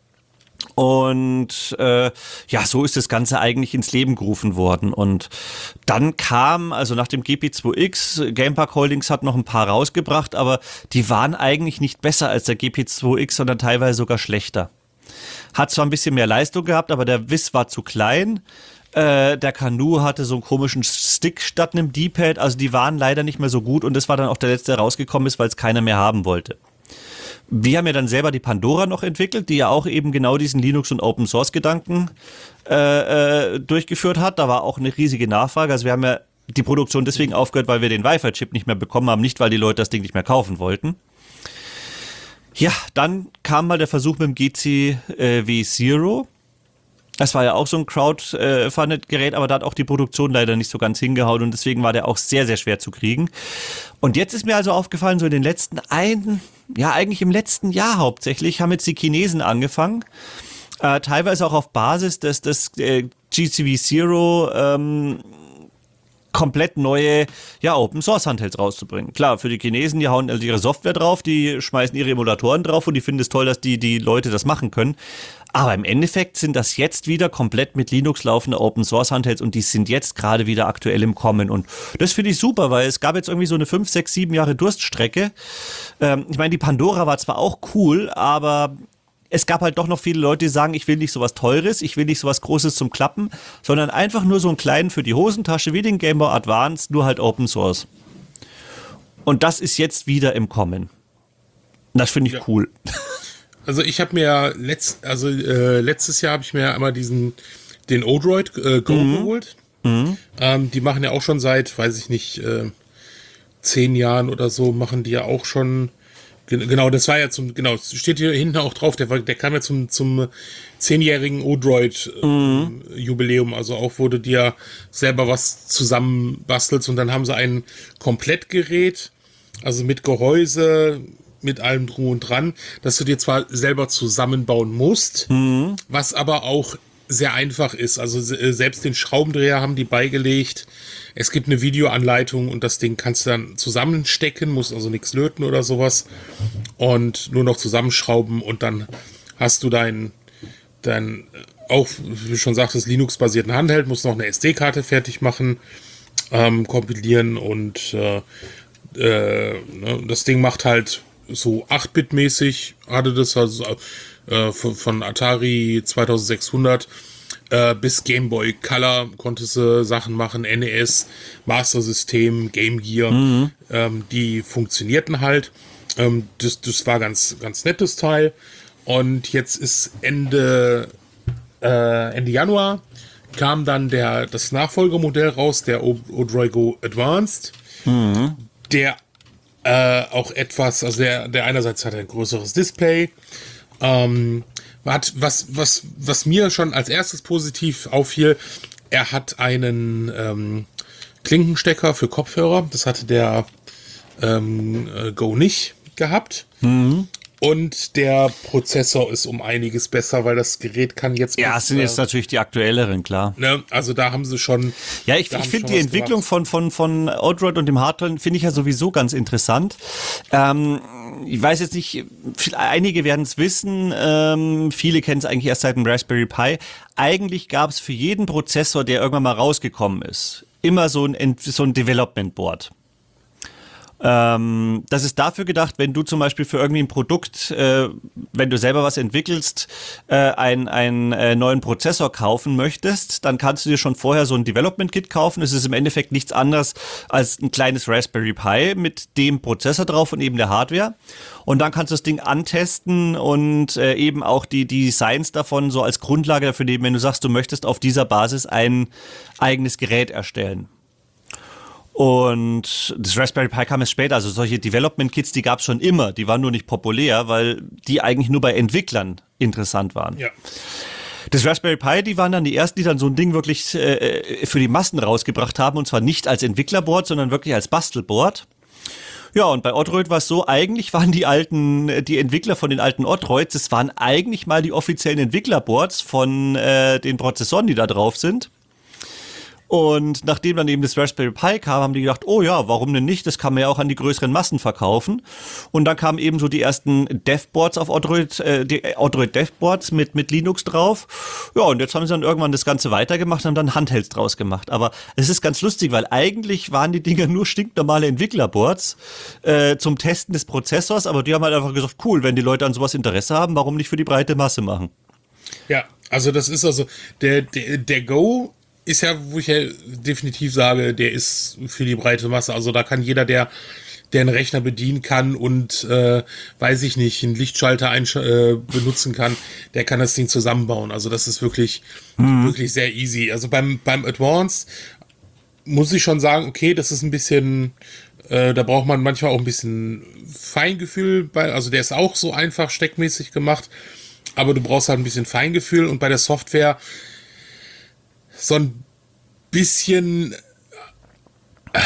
Und äh, ja, so ist das Ganze eigentlich ins Leben gerufen worden. Und dann kam, also nach dem G P zwei X, Gamepark Holdings hat noch ein paar rausgebracht, aber die waren eigentlich nicht besser als der G P zwei X, sondern teilweise sogar schlechter. Hat zwar ein bisschen mehr Leistung gehabt, aber der Wiss war zu klein. Äh, der Kanu hatte so einen komischen Stick statt einem D-Pad, also die waren leider nicht mehr so gut und das war dann auch der letzte, der rausgekommen ist, weil es keiner mehr haben wollte. Wir haben ja dann selber die Pandora noch entwickelt, die ja auch eben genau diesen Linux- und Open-Source-Gedanken äh, äh, durchgeführt hat. Da war auch eine riesige Nachfrage. Also wir haben ja die Produktion deswegen aufgehört, weil wir den Wi-Fi-Chip nicht mehr bekommen haben, nicht weil die Leute das Ding nicht mehr kaufen wollten. Ja, dann kam mal der Versuch mit dem G C W Zero. Das war ja auch so ein Crowdfunded-Gerät, aber da hat auch die Produktion leider nicht so ganz hingehauen und deswegen war der auch sehr, sehr schwer zu kriegen. Und jetzt ist mir also aufgefallen, so in den letzten ein, ja eigentlich im letzten Jahr hauptsächlich, haben jetzt die Chinesen angefangen, äh, teilweise auch auf Basis des, des äh, G C V Zero ähm, komplett neue, ja, Open-Source-Handhelds rauszubringen. Klar, für die Chinesen, die hauen also ihre Software drauf, die schmeißen ihre Emulatoren drauf und die finden es toll, dass die, die Leute das machen können. Aber im Endeffekt sind das jetzt wieder komplett mit Linux laufende Open-Source-Handhelds und die sind jetzt gerade wieder aktuell im Kommen. Und das finde ich super, weil es gab jetzt irgendwie so eine fünf, sechs, sieben Jahre Durststrecke. Ähm, ich meine, die Pandora war zwar auch cool, aber es gab halt doch noch viele Leute, die sagen, ich will nicht sowas Teures, ich will nicht sowas Großes zum Klappen, sondern einfach nur so einen kleinen für die Hosentasche wie den Game Boy Advance, nur halt Open Source. Und das ist jetzt wieder im Kommen. Das finde ich ja cool. Also ich habe mir letzt, also äh, letztes Jahr habe ich mir einmal diesen den Odroid äh, Go mhm. geholt. Mhm. Ähm, die machen ja auch schon seit, weiß ich nicht, äh, zehn Jahren oder so, machen die ja auch schon. Genau, das war ja zum, genau, steht hier hinten auch drauf, der, war, der kam ja zum, zum zehnjährigen Odroid-Jubiläum, mhm. also auch wurde dir selber was zusammenbastelst und dann haben sie ein Komplettgerät, also mit Gehäuse, mit allem drum und dran, dass du dir zwar selber zusammenbauen musst, mhm. was aber auch sehr einfach ist. Also selbst den Schraubendreher haben die beigelegt. Es gibt eine Videoanleitung und das Ding kannst du dann zusammenstecken, musst also nichts löten oder sowas und nur noch zusammenschrauben und dann hast du dein, dein auch, wie du schon sagtest, Linux-basierten Handheld, musst noch eine S D-Karte fertig machen, ähm, kompilieren und äh, äh, ne, das Ding macht halt so acht Bit mäßig, hatte das also äh, von, von Atari zweitausendsechshundert äh, bis Game Boy Color konntest du Sachen machen, N E S, Master System, Game Gear, mhm. ähm, die funktionierten halt. Ähm, das, das war ganz, ganz nettes Teil. Und jetzt ist Ende, äh, Ende Januar kam dann der, das Nachfolgemodell raus, der Odroid Go Advanced, mhm. der äh, auch etwas, also der, der einerseits hat ein größeres Display, ähm, hat, was, was, was mir schon als erstes positiv auffiel, er hat einen ähm, Klinkenstecker für Kopfhörer, das hatte der ähm, äh, Go nicht gehabt. Mhm. Und der Prozessor ist um einiges besser, weil das Gerät kann jetzt... Ja, es sind jetzt äh, natürlich die aktuelleren, klar. Ne, also da haben sie schon... Ja, ich, ich finde die Entwicklung von, von, von Odroid und dem Hardware finde ich ja sowieso ganz interessant. Ähm, ich weiß jetzt nicht, viel, einige werden es wissen, ähm, viele kennen es eigentlich erst seit dem Raspberry Pi. Eigentlich gab es für jeden Prozessor, der irgendwann mal rausgekommen ist, immer so ein, so ein Development Board. Ähm, das ist dafür gedacht, wenn du zum Beispiel für irgendwie ein Produkt, äh, wenn du selber was entwickelst, äh, einen, einen äh, neuen Prozessor kaufen möchtest, dann kannst du dir schon vorher so ein Development Kit kaufen. Es ist im Endeffekt nichts anderes als ein kleines Raspberry Pi mit dem Prozessor drauf und eben der Hardware. Und dann kannst du das Ding antesten und äh, eben auch die, die Designs davon so als Grundlage dafür nehmen, wenn du sagst, du möchtest auf dieser Basis ein eigenes Gerät erstellen. Und das Raspberry Pi kam erst später, also solche Development-Kits, die gab es schon immer, die waren nur nicht populär, weil die eigentlich nur bei Entwicklern interessant waren. Ja. Das Raspberry Pi, die waren dann die ersten, die dann so ein Ding wirklich äh, für die Massen rausgebracht haben, und zwar nicht als Entwicklerboard, sondern wirklich als Bastelboard. Ja, und bei Odroid war es so, eigentlich waren die alten, die Entwickler von den alten Odroids, das waren eigentlich mal die offiziellen Entwicklerboards von äh, den Prozessoren, die da drauf sind. Und nachdem dann eben das Raspberry Pi kam, haben die gedacht, oh ja, warum denn nicht? Das kann man ja auch an die größeren Massen verkaufen. Und dann kamen eben so die ersten Devboards auf Odroid, äh, die Odroid Devboards mit, mit Linux drauf. Ja, und jetzt haben sie dann irgendwann das Ganze weitergemacht und haben dann Handhelds draus gemacht. Aber es ist ganz lustig, weil eigentlich waren die Dinger nur stinknormale Entwicklerboards äh, zum Testen des Prozessors. Aber die haben halt einfach gesagt, cool, wenn die Leute an sowas Interesse haben, warum nicht für die breite Masse machen? Ja, also das ist also, der, der, der Go ist ja, wo ich ja definitiv sage, der ist für die breite Masse. Also da kann jeder, der, der einen Rechner bedienen kann und, äh, weiß ich nicht, einen Lichtschalter einsch- äh, benutzen kann, der kann das Ding zusammenbauen. Also das ist wirklich, mhm. wirklich sehr easy. Also beim, beim Advanced muss ich schon sagen, okay, das ist ein bisschen, äh, da braucht man manchmal auch ein bisschen Feingefühl bei, also der ist auch so einfach steckmäßig gemacht. aber du brauchst halt ein bisschen Feingefühl und bei der Software so ein bisschen, äh,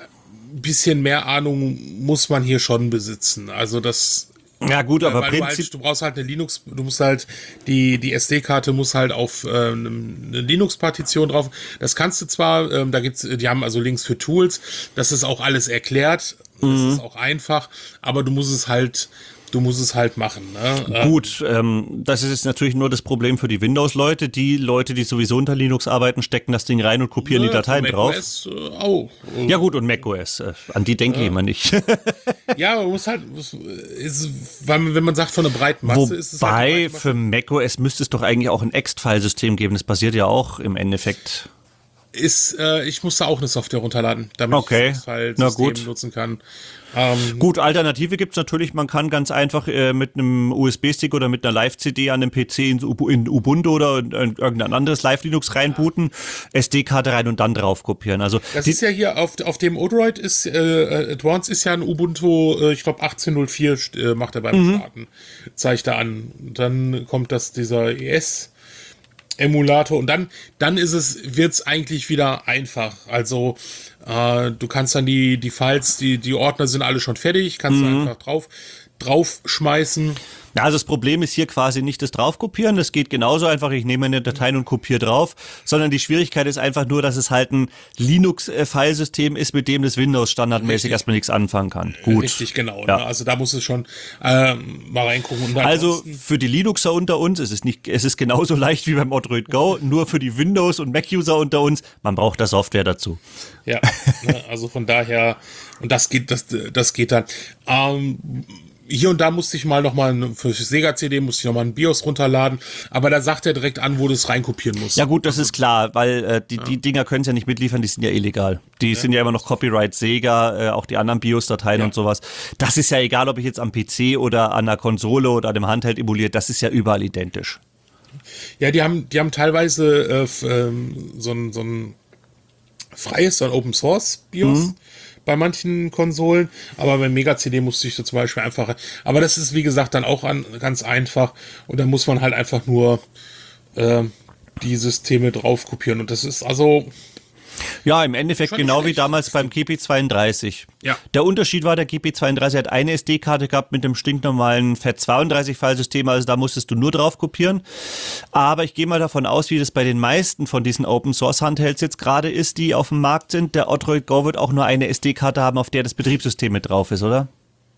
bisschen mehr Ahnung muss man hier schon besitzen. Also das... Ja gut, aber weil du, Prinzip... halt, du brauchst halt eine Linux, du musst halt, die, die S D-Karte muss halt auf äh, eine Linux-Partition drauf. Das kannst du zwar, ähm, da gibt's, die haben also Links für Tools, das ist auch alles erklärt, das mhm. ist auch einfach, aber du musst es halt, du musst es halt machen. Ne? Gut, ähm, das ist jetzt natürlich nur das Problem für die Windows-Leute. Die Leute, die sowieso unter Linux arbeiten, stecken das Ding rein und kopieren ne, die Dateien drauf. macOS äh, auch. Ja gut, und macOS, äh, an die denke ja. ich immer nicht. Ja, man muss halt, ist, weil, wenn man sagt von einer breiten Masse, Wobei, ist es halt Wobei, für macOS müsste es doch eigentlich auch ein Ext-File-System geben. Das basiert ja auch im Endeffekt. Ist, äh, ich musste auch eine Software runterladen, damit okay. ich das Ext-File-System nutzen kann. Ähm, Gut, Alternative gibt's natürlich. Man kann ganz einfach äh, mit einem U S B-Stick oder mit einer Live-C D an einem P C in, in Ubuntu oder in, in irgendein anderes Live-Linux reinbooten, S D-Karte rein und dann drauf kopieren. Also das ist ja hier auf, auf dem Odroid ist äh, Advanced ist ja ein Ubuntu, äh, ich glaube achtzehn null vier äh, macht er beim mhm. Starten, zeigt er an. Dann kommt das dieser E S Emulator und dann dann ist es wird's eigentlich wieder einfach. Also äh, du kannst dann die die Files, die die Ordner sind alle schon fertig, kannst mhm. du einfach drauf drauf schmeißen. Ja, also das Problem ist hier quasi nicht das Draufkopieren, das geht genauso einfach, ich nehme eine Datei und kopiere drauf, sondern die Schwierigkeit ist einfach nur, dass es halt ein Linux-Filesystem ist, mit dem das Windows standardmäßig Richtig. erstmal nichts anfangen kann. Gut. Richtig, genau. Ja. Ne? Also da muss es schon ähm, mal reingucken. Und also für die Linuxer unter uns ist es nicht, es ist genauso leicht wie beim Odroid Go, nur für die Windows- und Mac-User unter uns, man braucht da Software dazu. Ja, ne? Also von daher, und das geht, das, das geht dann. Ähm, Hier und da musste ich mal nochmal, für Sega-C D musste ich nochmal ein BIOS runterladen, aber da sagt er direkt an, wo du es reinkopieren musst. Ja gut, das ist klar, weil äh, die, ja. die Dinger können es ja nicht mitliefern, die sind ja illegal. Die ja. sind ja immer noch Copyright Sega, äh, auch die anderen BIOS-Dateien ja. und sowas. Das ist ja egal, ob ich jetzt am P C oder an einer Konsole oder an einem Handheld emuliert, das ist ja überall identisch. Ja, die haben, die haben teilweise äh, f, ähm, so ein, so ein freies, so ein Open-Source-BIOS. Mhm. Bei manchen Konsolen, aber beim Mega-C D musste ich so zum Beispiel einfach, aber das ist wie gesagt dann auch an, ganz einfach und da muss man halt einfach nur äh, die Systeme drauf kopieren und das ist also ja, im Endeffekt genau wie damals beim G P zweiunddreißig. Ja. Der Unterschied war, der G P zweiunddreißig hat eine S D-Karte gehabt mit dem stinknormalen F A T zweiunddreißig-Filesystem, also da musstest du nur drauf kopieren. Aber ich gehe mal davon aus, wie das bei den meisten von diesen Open-Source-Handhelds jetzt gerade ist, die auf dem Markt sind. Der Odroid Go wird auch nur eine S D-Karte haben, auf der das Betriebssystem mit drauf ist, oder?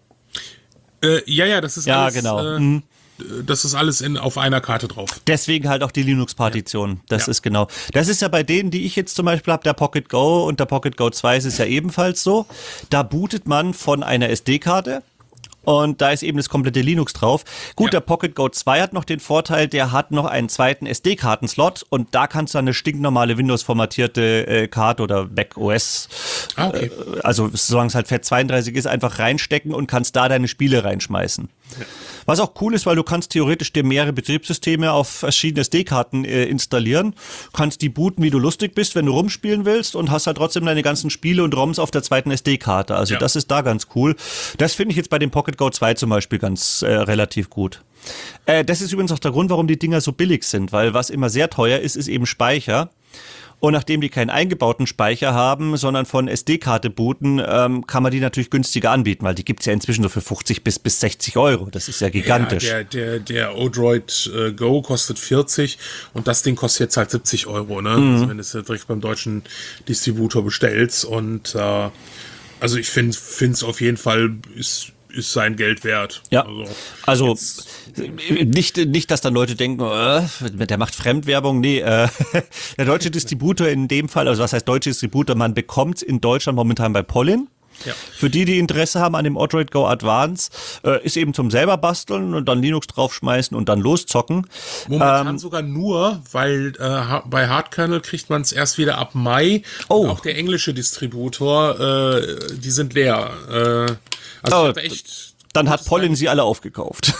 Äh, ja, ja, das ist ja, alles... genau. Äh, mhm. Das ist alles in, auf einer Karte drauf. Deswegen halt auch die Linux-Partition. Das ja. ist genau. Das ist ja bei denen, die ich jetzt zum Beispiel habe, der Pocket Go und der Pocket Go zwei ist es ja ebenfalls so. Da bootet man von einer S D-Karte. Und da ist eben das komplette Linux drauf. Gut, ja. der Pocket Go zwei hat noch den Vorteil, der hat noch einen zweiten S D-Kartenslot und da kannst du eine stinknormale Windows-formatierte äh, Karte oder Mac O S, ah, okay. äh, also solange es halt F A T zweiunddreißig ist, einfach reinstecken und kannst da deine Spiele reinschmeißen. Ja. Was auch cool ist, weil du kannst theoretisch dir mehrere Betriebssysteme auf verschiedene S D-Karten äh, installieren, kannst die booten, wie du lustig bist, wenn du rumspielen willst und hast halt trotzdem deine ganzen Spiele und ROMs auf der zweiten S D-Karte. Also ja. das ist da ganz cool. Das finde ich jetzt bei dem Pocket Go zwei zum Beispiel ganz äh, relativ gut. Äh, das ist übrigens auch der Grund, warum die Dinger so billig sind, weil was immer sehr teuer ist, ist eben Speicher. Und nachdem die keinen eingebauten Speicher haben, sondern von S D-Karte booten, ähm, kann man die natürlich günstiger anbieten, weil die gibt's ja inzwischen so für fünfzig bis sechzig Euro. Das ist ja gigantisch. Ja, der, der, der Odroid äh, Go kostet vierzig und das Ding kostet jetzt halt siebzig Euro, ne? Mhm. Also wenn du es direkt beim deutschen Distributor bestellst. Und äh, also ich finde es auf jeden Fall ist ist sein Geld wert. Ja, also, also nicht, nicht, dass dann Leute denken, äh, der macht Fremdwerbung. Nee, äh, der deutsche Distributor in dem Fall, also was heißt deutsche Distributor, man bekommt in Deutschland momentan bei Pollen. Ja. Für die, die Interesse haben an dem Odroid Go Advance, äh, ist eben zum selber basteln und dann Linux draufschmeißen und dann loszocken. Momentan ähm, sogar nur, weil äh, bei Hardkernel kriegt man es erst wieder ab Mai. Oh. Und auch der englische Distributor, äh, die sind leer. Äh, also oh, echt, dann hat Pollen sie alle aufgekauft.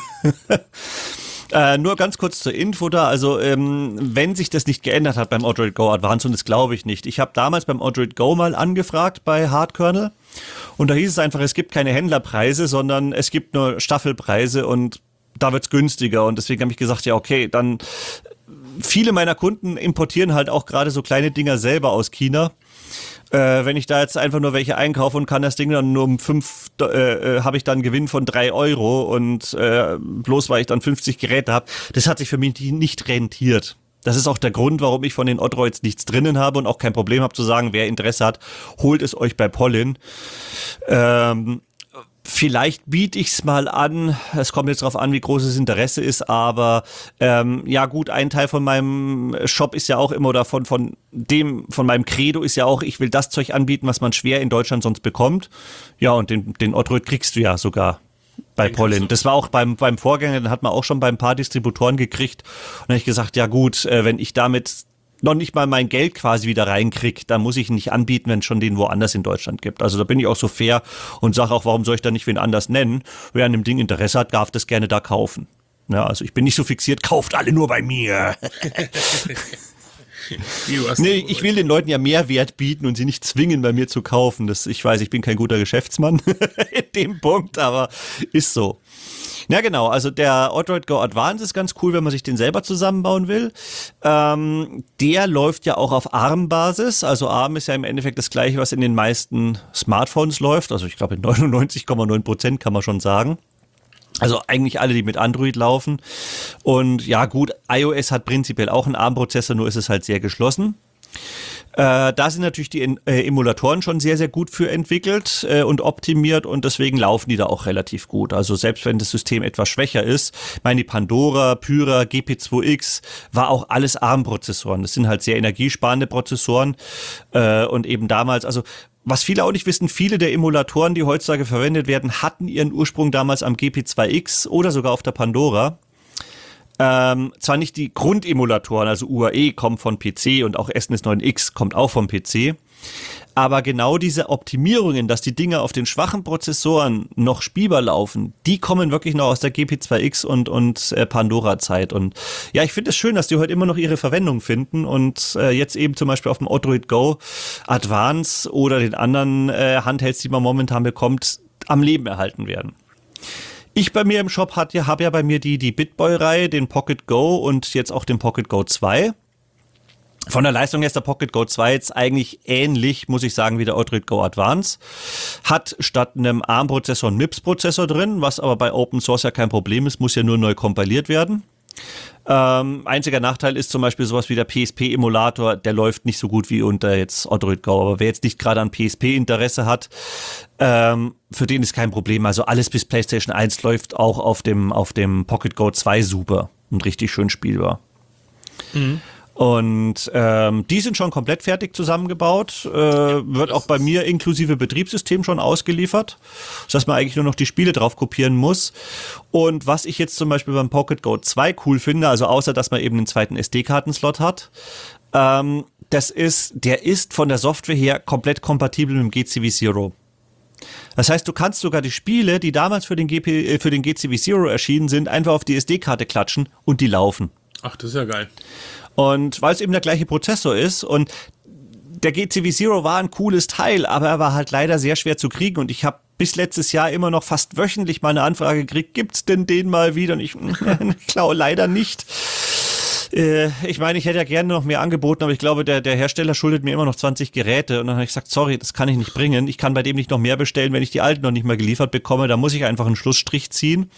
Äh, nur ganz kurz zur Info da, also ähm, wenn sich das nicht geändert hat beim Odroid Go Advance, und das glaube ich nicht. Ich habe damals beim Odroid Go mal angefragt bei Hardkernel und da hieß es einfach, es gibt keine Händlerpreise, sondern es gibt nur Staffelpreise und da wird's günstiger und deswegen habe ich gesagt, ja okay, dann viele meiner Kunden importieren halt auch gerade so kleine Dinger selber aus China. Äh, wenn ich da jetzt einfach nur welche einkaufe und kann das Ding dann nur um fünf, äh, äh, habe ich dann einen Gewinn von drei Euro und äh, bloß weil ich dann fünfzig Geräte habe, das hat sich für mich nicht rentiert. Das ist auch der Grund, warum ich von den Odroids nichts drinnen habe und auch kein Problem habe zu sagen, wer Interesse hat, holt es euch bei Pollin. Ähm, Vielleicht biete ich es mal an, es kommt jetzt darauf an, wie groß das Interesse ist, aber ähm, ja gut, ein Teil von meinem Shop ist ja auch immer, oder von, von dem, von meinem Credo ist ja auch, ich will das Zeug anbieten, was man schwer in Deutschland sonst bekommt. Ja, und den, den Odroid kriegst du ja sogar bei Pollin. Das war auch beim, beim Vorgänger, den hat man auch schon bei ein paar Distributoren gekriegt. Und dann habe ich gesagt, ja gut, äh, wenn ich damit noch nicht mal mein Geld quasi wieder reinkriege, dann muss ich ihn nicht anbieten, wenn es schon den woanders in Deutschland gibt. Also da bin ich auch so fair und sage auch, warum soll ich da nicht wen anders nennen? Wer an dem Ding Interesse hat, darf das gerne da kaufen. Ja, also ich bin nicht so fixiert, kauft alle nur bei mir. Nee, ich will den Leuten ja Mehrwert bieten und sie nicht zwingen, bei mir zu kaufen. Das, ich weiß, ich bin kein guter Geschäftsmann in dem Punkt, aber ist so. Ja genau, also der Odroid Go Advance ist ganz cool, wenn man sich den selber zusammenbauen will. Ähm, der läuft ja auch auf ARM-Basis, also ARM ist ja im Endeffekt das gleiche, was in den meisten Smartphones läuft, also ich glaube in neunundneunzig Komma neun Prozent kann man schon sagen. Also eigentlich alle, die mit Android laufen. Und ja gut, iOS hat prinzipiell auch einen ARM-Prozessor, nur ist es halt sehr geschlossen. Äh, da sind natürlich die äh, Emulatoren schon sehr, sehr gut für entwickelt äh, und optimiert und deswegen laufen die da auch relativ gut. Also selbst wenn das System etwas schwächer ist, ich meine die Pandora, Pyra, G P zwei X war auch alles ARM-Prozessoren. Das sind halt sehr energiesparende Prozessoren äh, und eben damals, also was viele auch nicht wissen, viele der Emulatoren, die heutzutage verwendet werden, hatten ihren Ursprung damals am G P zwei X oder sogar auf der Pandora. Ähm, zwar nicht die Grundemulatoren, also U A E kommt von P C und auch S N E S neun X kommt auch vom P C, aber genau diese Optimierungen, dass die Dinge auf den schwachen Prozessoren noch spielbar laufen, die kommen wirklich noch aus der G P zwei X und, und äh, Pandora-Zeit und ja, ich finde es schön, dass die heute immer noch ihre Verwendung finden und äh, jetzt eben zum Beispiel auf dem Odroid Go Advance oder den anderen äh, Handhelds, die man momentan bekommt, am Leben erhalten werden. Ich bei mir im Shop habe ja, hab ja bei mir die, die Bitboy-Reihe, den Pocket Go und jetzt auch den Pocket Go zwei. Von der Leistung her ist der Pocket Go zwei jetzt eigentlich ähnlich, muss ich sagen, wie der Odroid Go Advance. Hat statt einem ARM-Prozessor einen M I P S-Prozessor drin, was aber bei Open Source ja kein Problem ist, muss ja nur neu kompiliert werden. Ähm, einziger Nachteil ist zum Beispiel sowas wie der P S P-Emulator, der läuft nicht so gut wie unter jetzt Odroid Go. Aber wer jetzt nicht gerade an P S P-Interesse hat, ähm, für den ist kein Problem. Also alles bis PlayStation eins läuft auch auf dem, auf dem Pocket Go zwei super und richtig schön spielbar. Mhm. Und ähm, die sind schon komplett fertig zusammengebaut, äh, wird auch bei mir inklusive Betriebssystem schon ausgeliefert, sodass man eigentlich nur noch die Spiele drauf kopieren muss. Und was ich jetzt zum Beispiel beim Pocket Go zwei cool finde, also außer dass man eben einen zweiten S D-Kartenslot hat, ähm, das ist, der ist von der Software her komplett kompatibel mit dem G C V Zero. Das heißt, du kannst sogar die Spiele, die damals für den, G P, äh, für den G C V Zero erschienen sind, einfach auf die S D-Karte klatschen und die laufen. Ach, das ist ja geil. Und weil es eben der gleiche Prozessor ist und der G C V Zero war ein cooles Teil, aber er war halt leider sehr schwer zu kriegen und ich habe bis letztes Jahr immer noch fast wöchentlich mal eine Anfrage gekriegt, gibt's denn den mal wieder? Und ich glaube leider nicht. Äh, ich meine, ich hätte ja gerne noch mehr angeboten, aber ich glaube, der, der Hersteller schuldet mir immer noch zwanzig Geräte und dann habe ich gesagt, sorry, das kann ich nicht bringen. Ich kann bei dem nicht noch mehr bestellen, wenn ich die alten noch nicht mal geliefert bekomme. Da muss ich einfach einen Schlussstrich ziehen.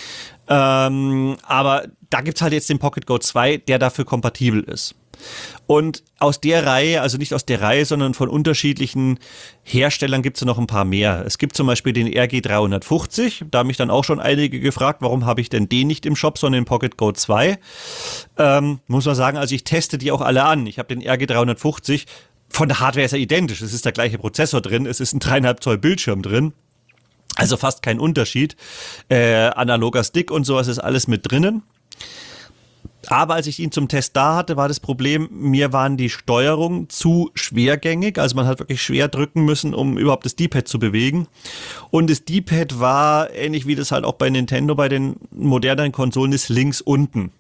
Ähm, aber da gibt's halt jetzt den Pocket Go zwei, der dafür kompatibel ist. Und aus der Reihe, also nicht aus der Reihe, sondern von unterschiedlichen Herstellern gibt's noch ein paar mehr. Es gibt zum Beispiel den R G dreihundertfünfzig, da haben mich dann auch schon einige gefragt, warum habe ich denn den nicht im Shop, sondern den Pocket Go zwei. Ähm, muss man sagen, also ich teste die auch alle an. Ich habe den R G dreihundertfünfzig, von der Hardware ist er identisch, es ist der gleiche Prozessor drin, es ist ein dreieinhalb Zoll Bildschirm drin. Also fast kein Unterschied. Äh, analoger Stick und sowas ist alles mit drinnen. Aber als ich ihn zum Test da hatte, war das Problem, mir waren die Steuerungen zu schwergängig. Also man hat wirklich schwer drücken müssen, um überhaupt das D-Pad zu bewegen. Und das D-Pad war, ähnlich wie das halt auch bei Nintendo, bei den moderneren Konsolen ist, links unten.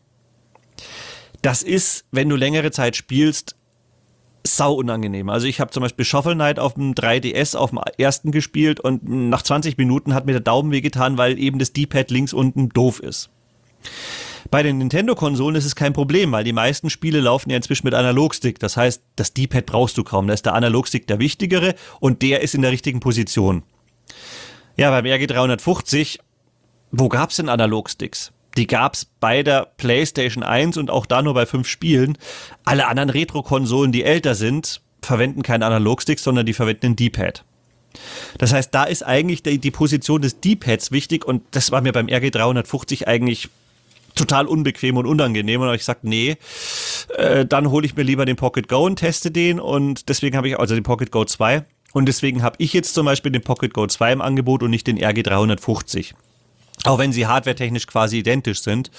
Das ist, wenn du längere Zeit spielst, sau unangenehm. Also ich habe zum Beispiel Shovel Knight auf dem drei D S auf dem ersten gespielt und nach zwanzig Minuten hat mir der Daumen wehgetan, weil eben das D-Pad links unten doof ist. Bei den Nintendo-Konsolen ist es kein Problem, weil die meisten Spiele laufen ja inzwischen mit Analogstick. Das heißt, das D-Pad brauchst du kaum. Da ist der Analogstick der wichtigere und der ist in der richtigen Position. Ja, beim R G dreihundertfünfzig, wo gab's denn Analogsticks? Die gab's bei der PlayStation eins und auch da nur bei fünf Spielen. Alle anderen Retro-Konsolen, die älter sind, verwenden keinen Analogstick, sondern die verwenden ein D-Pad. Das heißt, da ist eigentlich die, die Position des D-Pads wichtig und das war mir beim R G dreihundertfünfzig eigentlich total unbequem und unangenehm und ich sagte, nee, äh, dann hole ich mir lieber den Pocket Go und teste den und deswegen habe ich, also den Pocket Go zwei und deswegen habe ich jetzt zum Beispiel den Pocket Go zwei im Angebot und nicht den R G dreihundertfünfzig. Auch wenn sie hardwaretechnisch quasi identisch sind.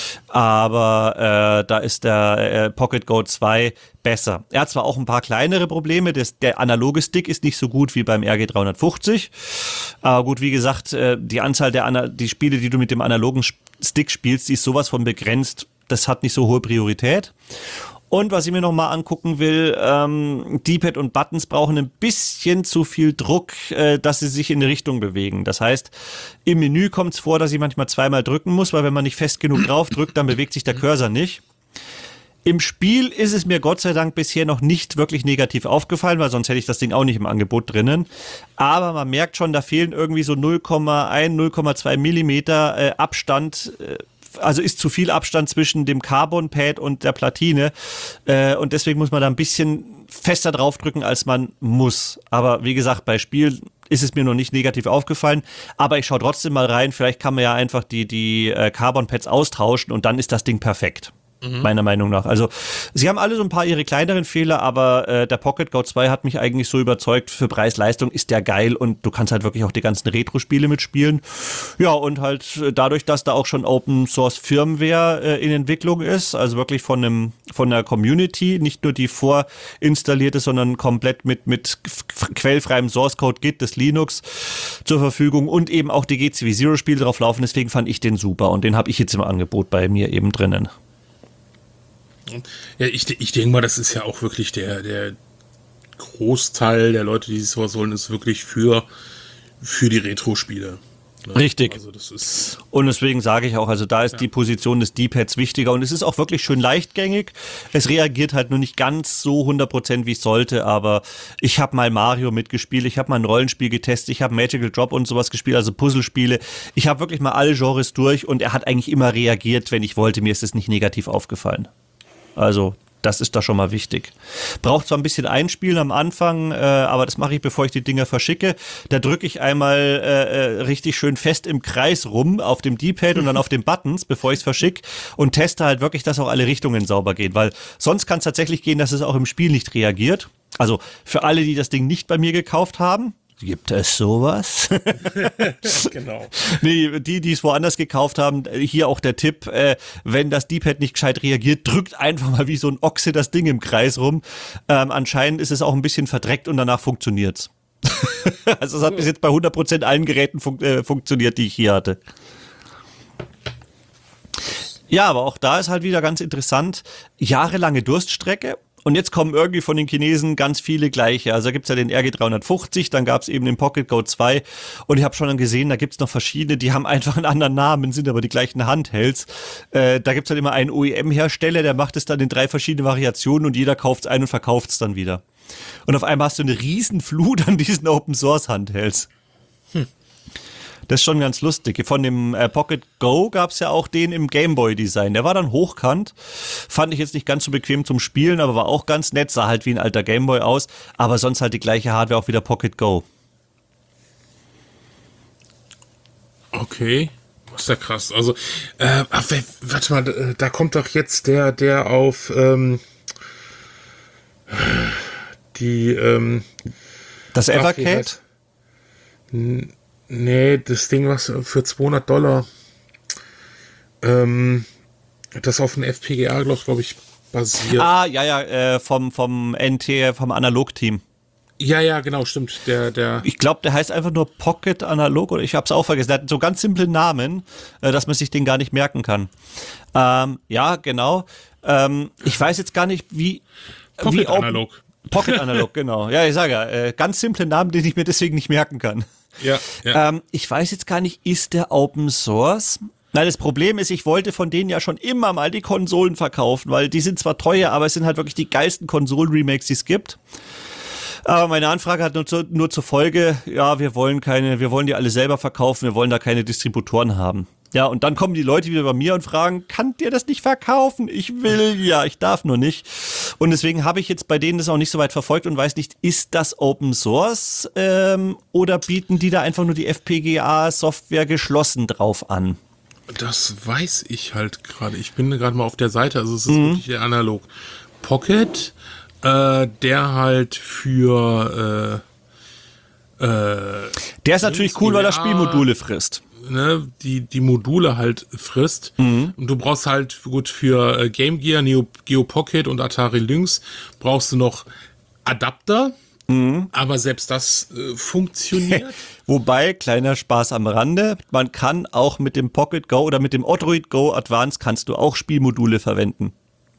Aber äh, da ist der äh, Pocket Go zwei besser. Er hat zwar auch ein paar kleinere Probleme. Das, der analoge Stick ist nicht so gut wie beim R G dreihundertfünfzig. Aber gut, wie gesagt, äh, die Anzahl der Ana- die Spiele, die du mit dem analogen Stick spielst, die ist sowas von begrenzt. Das hat nicht so hohe Priorität. Und was ich mir nochmal angucken will, ähm, D-Pad und Buttons brauchen ein bisschen zu viel Druck, äh, dass sie sich in eine Richtung bewegen. Das heißt, im Menü kommt es vor, dass ich manchmal zweimal drücken muss, weil wenn man nicht fest genug drauf drückt, dann bewegt sich der Cursor nicht. Im Spiel ist es mir Gott sei Dank bisher noch nicht wirklich negativ aufgefallen, weil sonst hätte ich das Ding auch nicht im Angebot drinnen. Aber man merkt schon, da fehlen irgendwie so null Komma eins, null Komma zwei Millimeter äh, Abstand, äh, also ist zu viel Abstand zwischen dem Carbon-Pad und der Platine äh, und deswegen muss man da ein bisschen fester draufdrücken, als man muss. Aber wie gesagt, bei Spiel ist es mir noch nicht negativ aufgefallen, aber ich schaue trotzdem mal rein, vielleicht kann man ja einfach die, die äh, Carbon-Pads austauschen und dann ist das Ding perfekt. Mhm. Meiner Meinung nach. Also sie haben alle so ein paar ihre kleineren Fehler, aber äh, der Pocket Go zwei hat mich eigentlich so überzeugt, für Preis-Leistung ist der geil und du kannst halt wirklich auch die ganzen Retro-Spiele mitspielen. Ja, und halt dadurch, dass da auch schon Open-Source-Firmware äh, in Entwicklung ist, also wirklich von einem von der Community, nicht nur die vorinstallierte, sondern komplett mit, mit quellfreiem Source-Code Git des Linux zur Verfügung und eben auch die G C V Zero-Spiele drauf laufen, deswegen fand ich den super und den habe ich jetzt im Angebot bei mir eben drinnen. Ja, ich, ich denke mal, das ist ja auch wirklich der, der Großteil der Leute, die sowas wollen, ist wirklich für, für die Retro-Spiele. Ne? Richtig. Also das ist und deswegen sage ich auch, also da ist ja. die Position des D-Pads wichtiger und es ist auch wirklich schön leichtgängig. Es reagiert halt nur nicht ganz so hundert Prozent, wie es sollte, aber ich habe mal Mario mitgespielt, ich habe mal ein Rollenspiel getestet, ich habe Magical Drop und sowas gespielt, also Puzzlespiele. Ich habe wirklich mal alle Genres durch und er hat eigentlich immer reagiert, wenn ich wollte. Mir ist es nicht negativ aufgefallen. Also das ist da schon mal wichtig. Braucht zwar ein bisschen Einspielen am Anfang, äh, aber das mache ich, bevor ich die Dinger verschicke. Da drücke ich einmal äh, richtig schön fest im Kreis rum auf dem D-Pad und dann auf den Buttons, bevor ich es verschicke und teste halt wirklich, dass auch alle Richtungen sauber gehen, weil sonst kann es tatsächlich gehen, dass es auch im Spiel nicht reagiert. Also für alle, die das Ding nicht bei mir gekauft haben, gibt es sowas? Genau. Nee, die, die es woanders gekauft haben, hier auch der Tipp, äh, wenn das D-Pad nicht gescheit reagiert, drückt einfach mal wie so ein Ochse das Ding im Kreis rum. Ähm, anscheinend ist es auch ein bisschen verdreckt und danach funktioniert's. Also es hat bis jetzt bei hundert Prozent allen Geräten fun- äh, funktioniert, die ich hier hatte. Ja, aber auch da ist halt wieder ganz interessant, jahrelange Durststrecke. Und jetzt kommen irgendwie von den Chinesen ganz viele gleiche. Also da gibt's ja den R G dreihundertfünfzig, dann gab's eben den Pocket Go zwei und ich habe schon gesehen, da gibt's noch verschiedene, die haben einfach einen anderen Namen, sind aber die gleichen Handhelds. Äh, da gibt's dann immer einen O E M-Hersteller, der macht es dann in drei verschiedene Variationen und jeder kauft's ein und verkauft's dann wieder. Und auf einmal hast du eine riesen Flut an diesen Open-Source-Handhelds. Hm. Das ist schon ganz lustig. Von dem äh, Pocket Go gab es ja auch den im Gameboy-Design. Der war dann hochkant. Fand ich jetzt nicht ganz so bequem zum Spielen, aber war auch ganz nett. Sah halt wie ein alter Gameboy aus. Aber sonst halt die gleiche Hardware auch wie der Pocket Go. Okay. Was ist ja krass. Also, äh, ach, warte mal, da kommt doch jetzt der, der auf ähm, die ähm, das Evercade? Nee, das Ding, was für zweihundert Dollar ähm, das auf dem F P G A, glaube glaub ich, basiert. Ah, ja, ja, äh, vom, vom N T, vom Analog-Team. Ja, ja, genau, stimmt. Der, der ich glaube, der heißt einfach nur Pocket Analog oder ich habe es auch vergessen. Der hat so ganz simple Namen, äh, dass man sich den gar nicht merken kann. Ähm, ja, genau. Ähm, ich weiß jetzt gar nicht, wie... Pocket wie Analog. Pocket Analog, genau. Ja, ich sage ja, äh, ganz simple Namen, den ich mir deswegen nicht merken kann. Ja, ja. Ähm, ich weiß jetzt gar nicht, ist der Open Source? Nein, das Problem ist, ich wollte von denen ja schon immer mal die Konsolen verkaufen, weil die sind zwar teuer, aber es sind halt wirklich die geilsten Konsolen-Remakes, die es gibt. Aber meine Anfrage hat nur, zu, nur zur Folge, ja, wir wollen keine, wir wollen die alle selber verkaufen, wir wollen da keine Distributoren haben. Ja, und dann kommen die Leute wieder bei mir und fragen, kann dir das nicht verkaufen? Ich will ja, ich darf nur nicht. Und deswegen habe ich jetzt bei denen das auch nicht so weit verfolgt und weiß nicht, ist das Open Source ähm, oder bieten die da einfach nur die F P G A-Software geschlossen drauf an? Das weiß ich halt gerade. Ich bin gerade mal auf der Seite, also es ist mhm. wirklich der analog. Pocket, äh, der halt für äh, äh, der ist natürlich cool, weil er Spielmodule frisst. Ne, die, die Module halt frisst. Mhm. Und du brauchst halt, gut, für äh, Game Gear, Neo Geo Pocket und Atari Lynx brauchst du noch Adapter. Mhm. Aber selbst das äh, funktioniert. Wobei, kleiner Spaß am Rande, man kann auch mit dem Pocket Go oder mit dem Odroid Go Advance kannst du auch Spielmodule verwenden.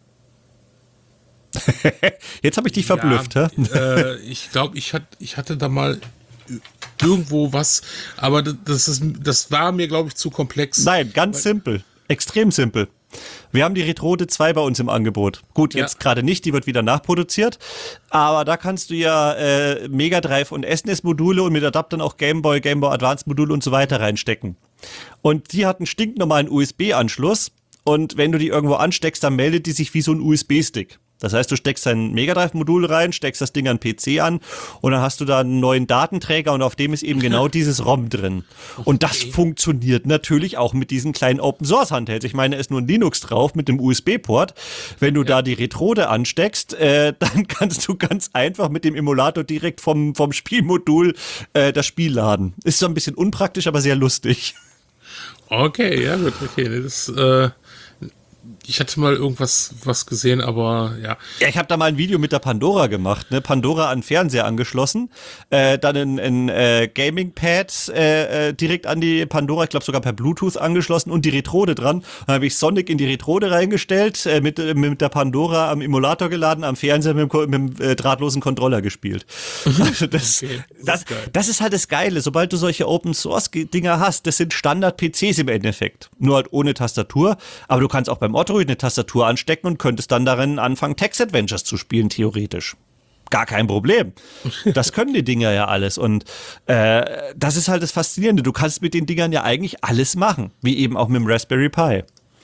Jetzt habe ich dich verblüfft, ja, hä? Äh, ich glaube, ich, hat, ich hatte da mal irgendwo was, aber das, ist, das war mir, glaube ich, zu komplex. Nein, ganz simpel. Extrem simpel. Wir haben die Retrode zwei bei uns im Angebot. Gut, jetzt ja. gerade nicht, die wird wieder nachproduziert, aber da kannst du ja äh, Mega Drive und S N E S-Module und mit Adaptern auch Game Boy, Game Boy Advance-Module und so weiter reinstecken. Und die hat einen stinknormalen U S B-Anschluss und wenn du die irgendwo ansteckst, dann meldet die sich wie so ein U S B-Stick. Das heißt, du steckst dein Mega Drive-Modul rein, steckst das Ding an den P C an und dann hast du da einen neuen Datenträger und auf dem ist eben genau dieses ROM drin. Und das okay. funktioniert natürlich auch mit diesen kleinen Open-Source-Handhelds. Ich meine, da ist nur ein Linux drauf mit dem U S B-Port. Wenn du ja. da die Retrode ansteckst, äh, dann kannst du ganz einfach mit dem Emulator direkt vom, vom Spielmodul äh, das Spiel laden. Ist so ein bisschen unpraktisch, aber sehr lustig. Okay, ja gut, okay. Das äh Ich hatte mal irgendwas was gesehen, aber ja. Ja, ich habe da mal ein Video mit der Pandora gemacht, ne? Pandora an den Fernseher angeschlossen, äh, dann ein, ein äh, Gaming-Pad äh, direkt an die Pandora, ich glaube sogar per Bluetooth angeschlossen und die Retrode dran. Dann habe ich Sonic in die Retrode reingestellt, äh, mit, mit der Pandora am Emulator geladen, am Fernseher mit dem, mit dem äh, drahtlosen Controller gespielt. Also das, okay, das, das, ist das ist halt das Geile, sobald du solche Open-Source-Dinger hast, das sind Standard-P Cs im Endeffekt, nur halt ohne Tastatur, aber du kannst auch beim Otto eine Tastatur anstecken und könntest dann darin anfangen, Text-Adventures zu spielen, theoretisch. Gar kein Problem. Das können die Dinger ja alles. Und äh, das ist halt das Faszinierende. Du kannst mit den Dingern ja eigentlich alles machen. Wie eben auch mit dem Raspberry Pi.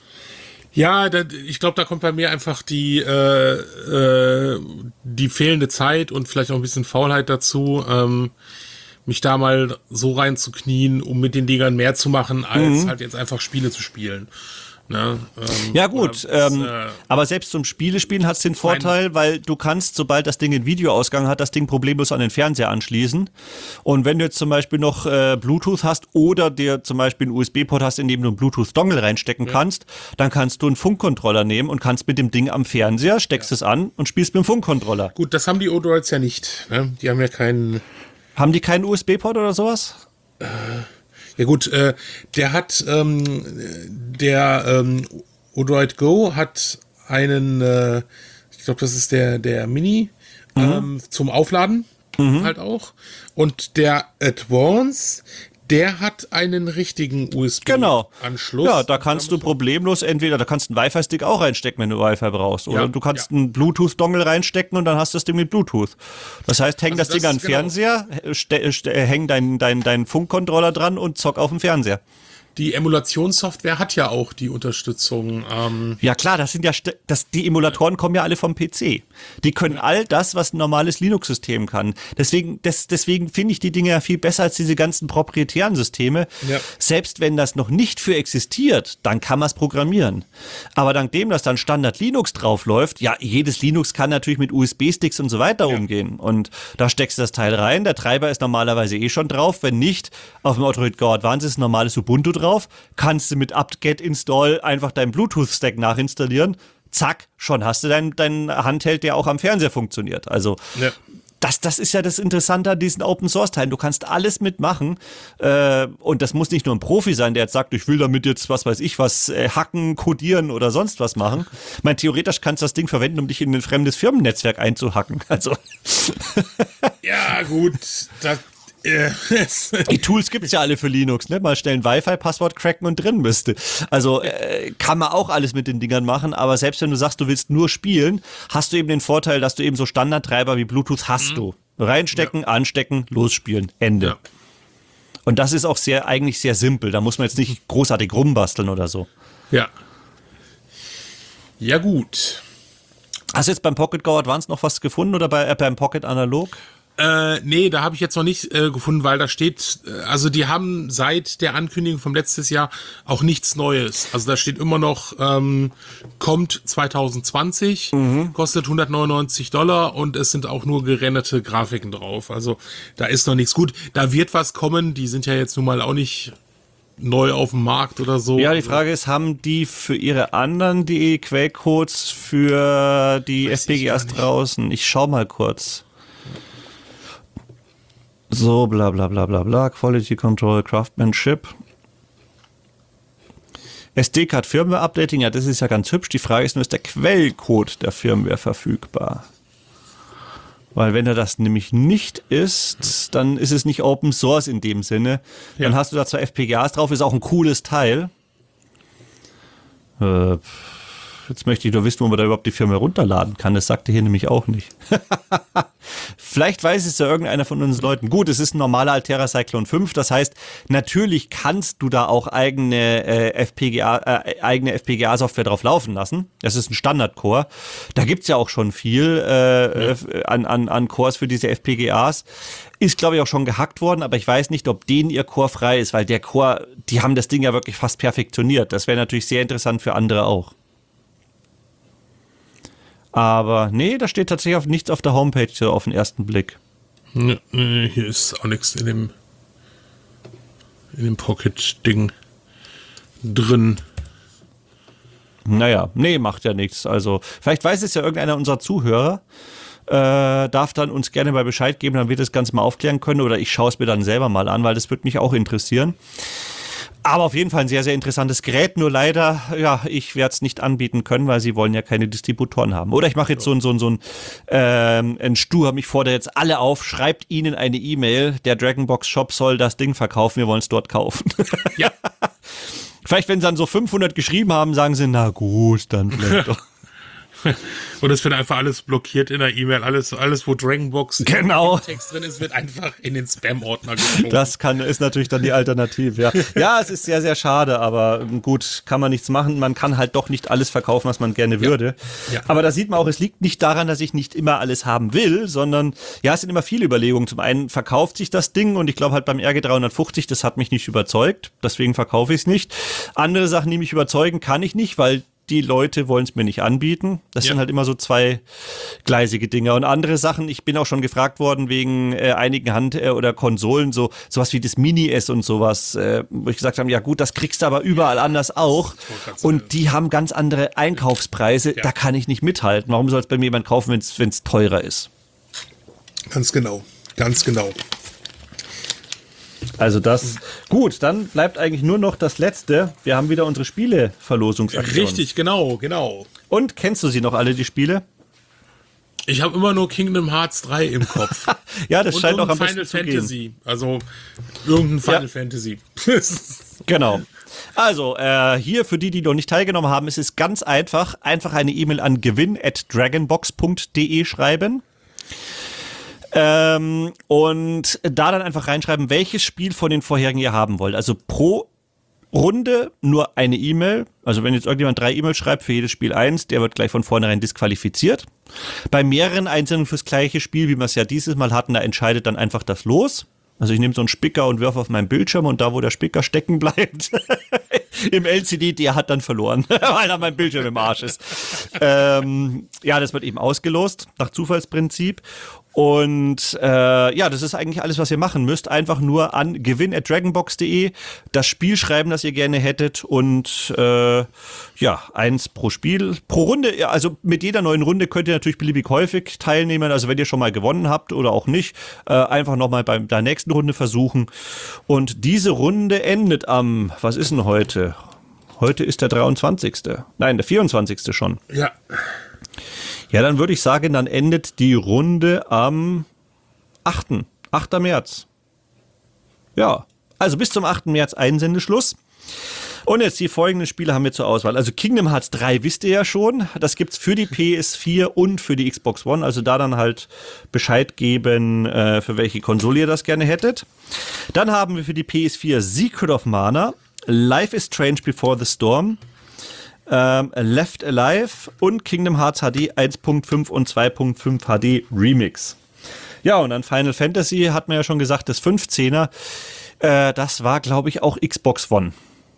Ja, da, ich glaube, da kommt bei mir einfach die, äh, äh, die fehlende Zeit und vielleicht auch ein bisschen Faulheit dazu, ähm, mich da mal so reinzuknien, um mit den Dingern mehr zu machen, als mhm. halt jetzt einfach Spiele zu spielen. Ne, ähm, ja gut, das, ähm, äh, aber selbst zum Spielespielen hat es den Vorteil, weil du kannst, sobald das Ding einen Videoausgang hat, das Ding problemlos an den Fernseher anschließen. Und wenn du jetzt zum Beispiel noch äh, Bluetooth hast oder dir zum Beispiel einen U S B-Port hast, in dem du einen Bluetooth-Dongle reinstecken ja. kannst, dann kannst du einen Funkcontroller nehmen und kannst mit dem Ding am Fernseher, steckst ja. es an und spielst mit dem Funkcontroller. Gut, das haben die Odroids ja nicht. Ne? Die haben ja keinen... Haben die keinen U S B-Port oder sowas? Äh... Ja gut, äh, der hat, ähm, der ähm, Odroid Go hat einen, äh, ich glaube, das ist der, der Mini, mhm. ähm, zum Aufladen mhm. halt auch. Und der Advance, der hat einen richtigen U S B-Anschluss. Genau. Ja, da kannst du problemlos entweder, da kannst du einen Wi-Fi-Stick auch reinstecken, wenn du Wi-Fi brauchst. Oder ja, du kannst ja. einen Bluetooth-Dongle reinstecken und dann hast du das Ding mit Bluetooth. Das heißt, häng also das, das Ding an den genau. Fernseher, ste- ste- häng deinen dein, dein Funkcontroller dran und zock auf dem Fernseher. Die Emulationssoftware hat ja auch die Unterstützung. Ähm ja klar, das sind ja st- das, die Emulatoren kommen ja alle vom P C. Die können all das, was ein normales Linux-System kann. Deswegen, des, deswegen finde ich die Dinge ja viel besser als diese ganzen proprietären Systeme. Ja. Selbst wenn das noch nicht für existiert, dann kann man es programmieren. Aber dank dem, dass dann Standard Linux drauf läuft, ja, jedes Linux kann natürlich mit U S B-Sticks und so weiter ja. umgehen. Und da steckst du das Teil rein. Der Treiber ist normalerweise eh schon drauf. Wenn nicht, auf dem Odroid Go Advance ist ein normales Ubuntu drauf. Drauf, kannst du mit apt-get install einfach deinen Bluetooth-Stack nachinstallieren. Zack, schon hast du dein, dein Handheld, der auch am Fernseher funktioniert. Also ja. das, das ist ja das Interessante an diesen Open-Source-Teilen. Du kannst alles mitmachen äh, und das muss nicht nur ein Profi sein, der jetzt sagt, ich will damit jetzt, was weiß ich, was äh, hacken, codieren oder sonst was machen. Ich meine, theoretisch kannst du das Ding verwenden, um dich in ein fremdes Firmennetzwerk einzuhacken. Also ja gut, das Die Tools gibt's ja alle für Linux, ne? Mal schnell ein Wi-Fi-Passwort cracken und drin bist du. Also äh, kann man auch alles mit den Dingern machen, aber selbst wenn du sagst, du willst nur spielen, hast du eben den Vorteil, dass du eben so Standardtreiber wie Bluetooth hast mhm. du. Reinstecken, ja. anstecken, losspielen, Ende. Ja. Und das ist auch sehr, eigentlich sehr simpel. Da muss man jetzt nicht großartig rumbasteln oder so. Ja. Ja, gut. Hast du jetzt beim Pocket Go Advance noch was gefunden oder bei, äh, beim Pocket Analog? Äh, nee, da habe ich jetzt noch nicht äh, gefunden, weil da steht, äh, also die haben seit der Ankündigung vom letztes Jahr auch nichts Neues. Also da steht immer noch, ähm, kommt zwanzig zwanzig, mhm. kostet hundertneunundneunzig Dollar und es sind auch nur gerenderte Grafiken drauf. Also da ist noch nichts. Gut, da wird was kommen, die sind ja jetzt nun mal auch nicht neu auf dem Markt oder so. Ja, die Frage ist, haben die für ihre anderen die Quellcodes für die F P G As draußen? Ich schau mal kurz. So, bla bla bla bla bla, Quality Control, Craftsmanship. S D-Card Firmware Updating, ja, das ist ja ganz hübsch. Die Frage ist nur, ist der Quellcode der Firmware verfügbar? Weil wenn er das nämlich nicht ist, dann ist es nicht Open Source in dem Sinne. Ja. Dann hast du da zwar F P G As drauf, ist auch ein cooles Teil. Äh, jetzt möchte ich nur wissen, wo man da überhaupt die Firmware runterladen kann. Das sagte hier nämlich auch nicht. Vielleicht weiß es ja irgendeiner von uns Leuten. Gut, es ist ein normaler Altera Cyclone fünf. Das heißt, natürlich kannst du da auch eigene äh, F P G A, äh, eigene F P G A-Software drauf laufen lassen. Das ist ein Standard-Core. Da gibt's ja auch schon viel äh, ja. an, an, an Cores für diese F P G As. Ist, glaube ich, auch schon gehackt worden, aber ich weiß nicht, ob denen ihr Core frei ist, weil der Core, die haben das Ding ja wirklich fast perfektioniert. Das wäre natürlich sehr interessant für andere auch. Aber nee, da steht tatsächlich auf nichts auf der Homepage so auf den ersten Blick. Nee, nee, hier ist auch nichts in dem in dem Pocket-Ding drin. Naja, nee, macht ja nichts. Also vielleicht weiß es ja irgendeiner unserer Zuhörer, äh, darf dann uns gerne mal Bescheid geben, dann wird das Ganze mal aufklären können oder ich schaue es mir dann selber mal an, weil das würde mich auch interessieren. Aber auf jeden Fall ein sehr, sehr interessantes Gerät. Nur leider, ja, ich werde es nicht anbieten können, weil sie wollen ja keine Distributoren haben. Oder ich mache jetzt so ein, so ein, so ein, ähm, ein Stur, mich fordert jetzt alle auf, schreibt ihnen eine E-Mail, der Dragonbox Shop soll das Ding verkaufen, wir wollen es dort kaufen. Ja. Vielleicht, wenn sie dann so fünfhundert geschrieben haben, sagen sie, na gut, dann vielleicht doch. Und es wird einfach alles blockiert in der E-Mail. Alles, alles, wo Dragonbox genau. im Text drin ist, wird einfach in den Spam-Ordner geschoben. Das kann, ist natürlich dann die Alternative, ja. Ja, es ist sehr, sehr schade, aber gut, kann man nichts machen. Man kann halt doch nicht alles verkaufen, was man gerne würde. Ja. Ja. Aber da sieht man auch, es liegt nicht daran, dass ich nicht immer alles haben will, sondern ja, es sind immer viele Überlegungen. Zum einen verkauft sich das Ding und ich glaube halt beim R G dreihundertfünfzig, das hat mich nicht überzeugt. Deswegen verkaufe ich es nicht. Andere Sachen, die mich überzeugen, kann ich nicht, weil die Leute wollen es mir nicht anbieten. Das ja. sind halt immer so zwei gleisige Dinge. Und andere Sachen, ich bin auch schon gefragt worden wegen äh, einigen Hand- äh, oder Konsolen, so sowas wie das Mini-S und sowas, äh, wo ich gesagt habe, ja gut, das kriegst du aber überall anders auch. Und die haben ganz andere Einkaufspreise. Ja. Da kann ich nicht mithalten. Warum soll es bei mir jemand kaufen, wenn es teurer ist? Ganz genau. Ganz genau. Also das, gut, dann bleibt eigentlich nur noch das Letzte. Wir haben wieder unsere Spiele-Verlosungsaktion. Richtig, genau, genau. Und kennst du sie noch alle, die Spiele? Ich habe immer nur Kingdom Hearts drei im Kopf. Ja, das und scheint auch am Final besten Fantasy. zu gehen. Also irgendein Final ja. Fantasy. Genau. Also, äh, hier für die, die noch nicht teilgenommen haben, ist es ganz einfach. Einfach eine E-Mail an gewinn at dragonbox punkt de schreiben. Ähm, und da dann einfach reinschreiben, welches Spiel von den vorherigen ihr haben wollt. Also pro Runde nur eine E-Mail. Also wenn jetzt irgendjemand drei E-Mails schreibt, für jedes Spiel eins, der wird gleich von vornherein disqualifiziert. Bei mehreren Einsendungen fürs gleiche Spiel, wie wir es ja dieses Mal hatten, da entscheidet dann einfach das Los. Also ich nehme so einen Spicker und wirf auf meinen Bildschirm und da, wo der Spicker stecken bleibt, im L C D, der hat dann verloren, weil da mein Bildschirm im Arsch ist. ähm, ja, das wird eben ausgelost, nach Zufallsprinzip. Und äh, ja, das ist eigentlich alles, was ihr machen müsst. Einfach nur an gewinn at dragonbox punkt de das Spiel schreiben, das ihr gerne hättet und äh, ja, eins pro Spiel, pro Runde. Ja, also mit jeder neuen Runde könnt ihr natürlich beliebig häufig teilnehmen. Also wenn ihr schon mal gewonnen habt oder auch nicht, äh, einfach nochmal bei der nächsten Runde versuchen. Und diese Runde endet am, was ist denn heute? Heute ist der dreiundzwanzigste Nein, der vierundzwanzigste schon. Ja. Ja, dann würde ich sagen, dann endet die Runde am achten März. Ja, also bis zum achten März Einsendeschluss. Und jetzt die folgenden Spiele haben wir zur Auswahl. Also Kingdom Hearts drei wisst ihr ja schon. Das gibt's für die P S vier und für die Xbox One. Also da dann halt Bescheid geben, äh, für welche Konsole ihr das gerne hättet. Dann haben wir für die P S vier Secret of Mana, Life is Strange Before the Storm, ähm, Left Alive und Kingdom Hearts H D eins Punkt fünf und zwei Punkt fünf H D Remix. Ja, und dann Final Fantasy, hat man ja schon gesagt, das fünfzehner. Äh, das war, glaube ich, auch Xbox One.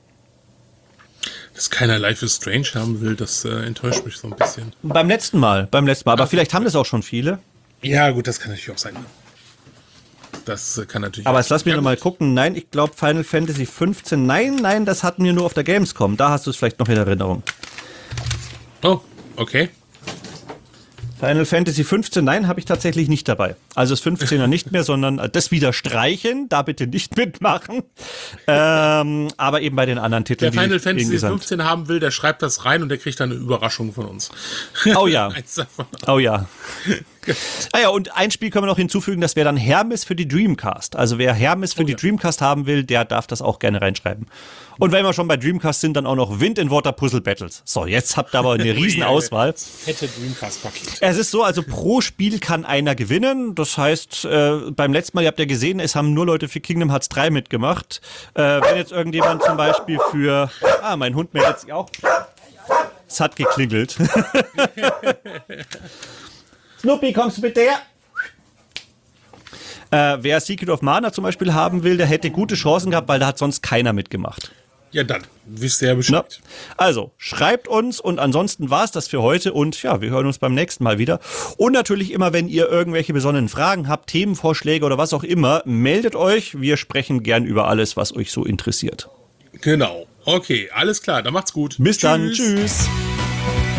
Dass keiner Life is Strange haben will, das äh, enttäuscht mich so ein bisschen. Beim letzten Mal, beim letzten Mal. Aber vielleicht haben das auch schon viele. Ja, gut, das kann natürlich auch sein. Das äh, kann natürlich Aber auch jetzt lass mich ja, noch mal gucken. Nein, ich glaube Final Fantasy fünfzehn. Nein, nein, das hatten wir nur auf der Gamescom. Da hast du es vielleicht noch in Erinnerung. Oh, okay. Final Fantasy fünfzehn, nein, habe ich tatsächlich nicht dabei. Also das fünfzehner nicht mehr, sondern das wieder streichen, da bitte nicht mitmachen. Ähm, aber eben bei den anderen Titeln. Wer Final Fantasy fünfzehn haben will, der schreibt das rein und der kriegt dann eine Überraschung von uns. Oh ja. Oh ja. Ah ja, und ein Spiel können wir noch hinzufügen, das wäre dann Hermes für die Dreamcast. Also wer Hermes für oh, die ja. Dreamcast haben will, der darf das auch gerne reinschreiben. Und wenn wir schon bei Dreamcast sind, dann auch noch Wind and Water Puzzle Battles. So, jetzt habt ihr aber eine riesen Auswahl. Fette Dreamcast-Paket. Es ist so, also pro Spiel kann einer gewinnen. Das heißt, äh, beim letzten Mal, ihr habt ja gesehen, es haben nur Leute für Kingdom Hearts drei mitgemacht. Äh, wenn jetzt irgendjemand zum Beispiel für... Ah, mein Hund meldet sich auch. Es hat geklingelt. Snoopy, kommst du bitte her? Äh, wer Secret of Mana zum Beispiel haben will, der hätte gute Chancen gehabt, weil da hat sonst keiner mitgemacht. Ja, dann wisst ihr ja Bescheid. Na, also, schreibt uns und ansonsten war es das für heute und ja, wir hören uns beim nächsten Mal wieder. Und natürlich immer, wenn ihr irgendwelche besonderen Fragen habt, Themenvorschläge oder was auch immer, meldet euch. Wir sprechen gern über alles, was euch so interessiert. Genau. Okay, alles klar, dann macht's gut. Bis Tschüss. Dann. Tschüss.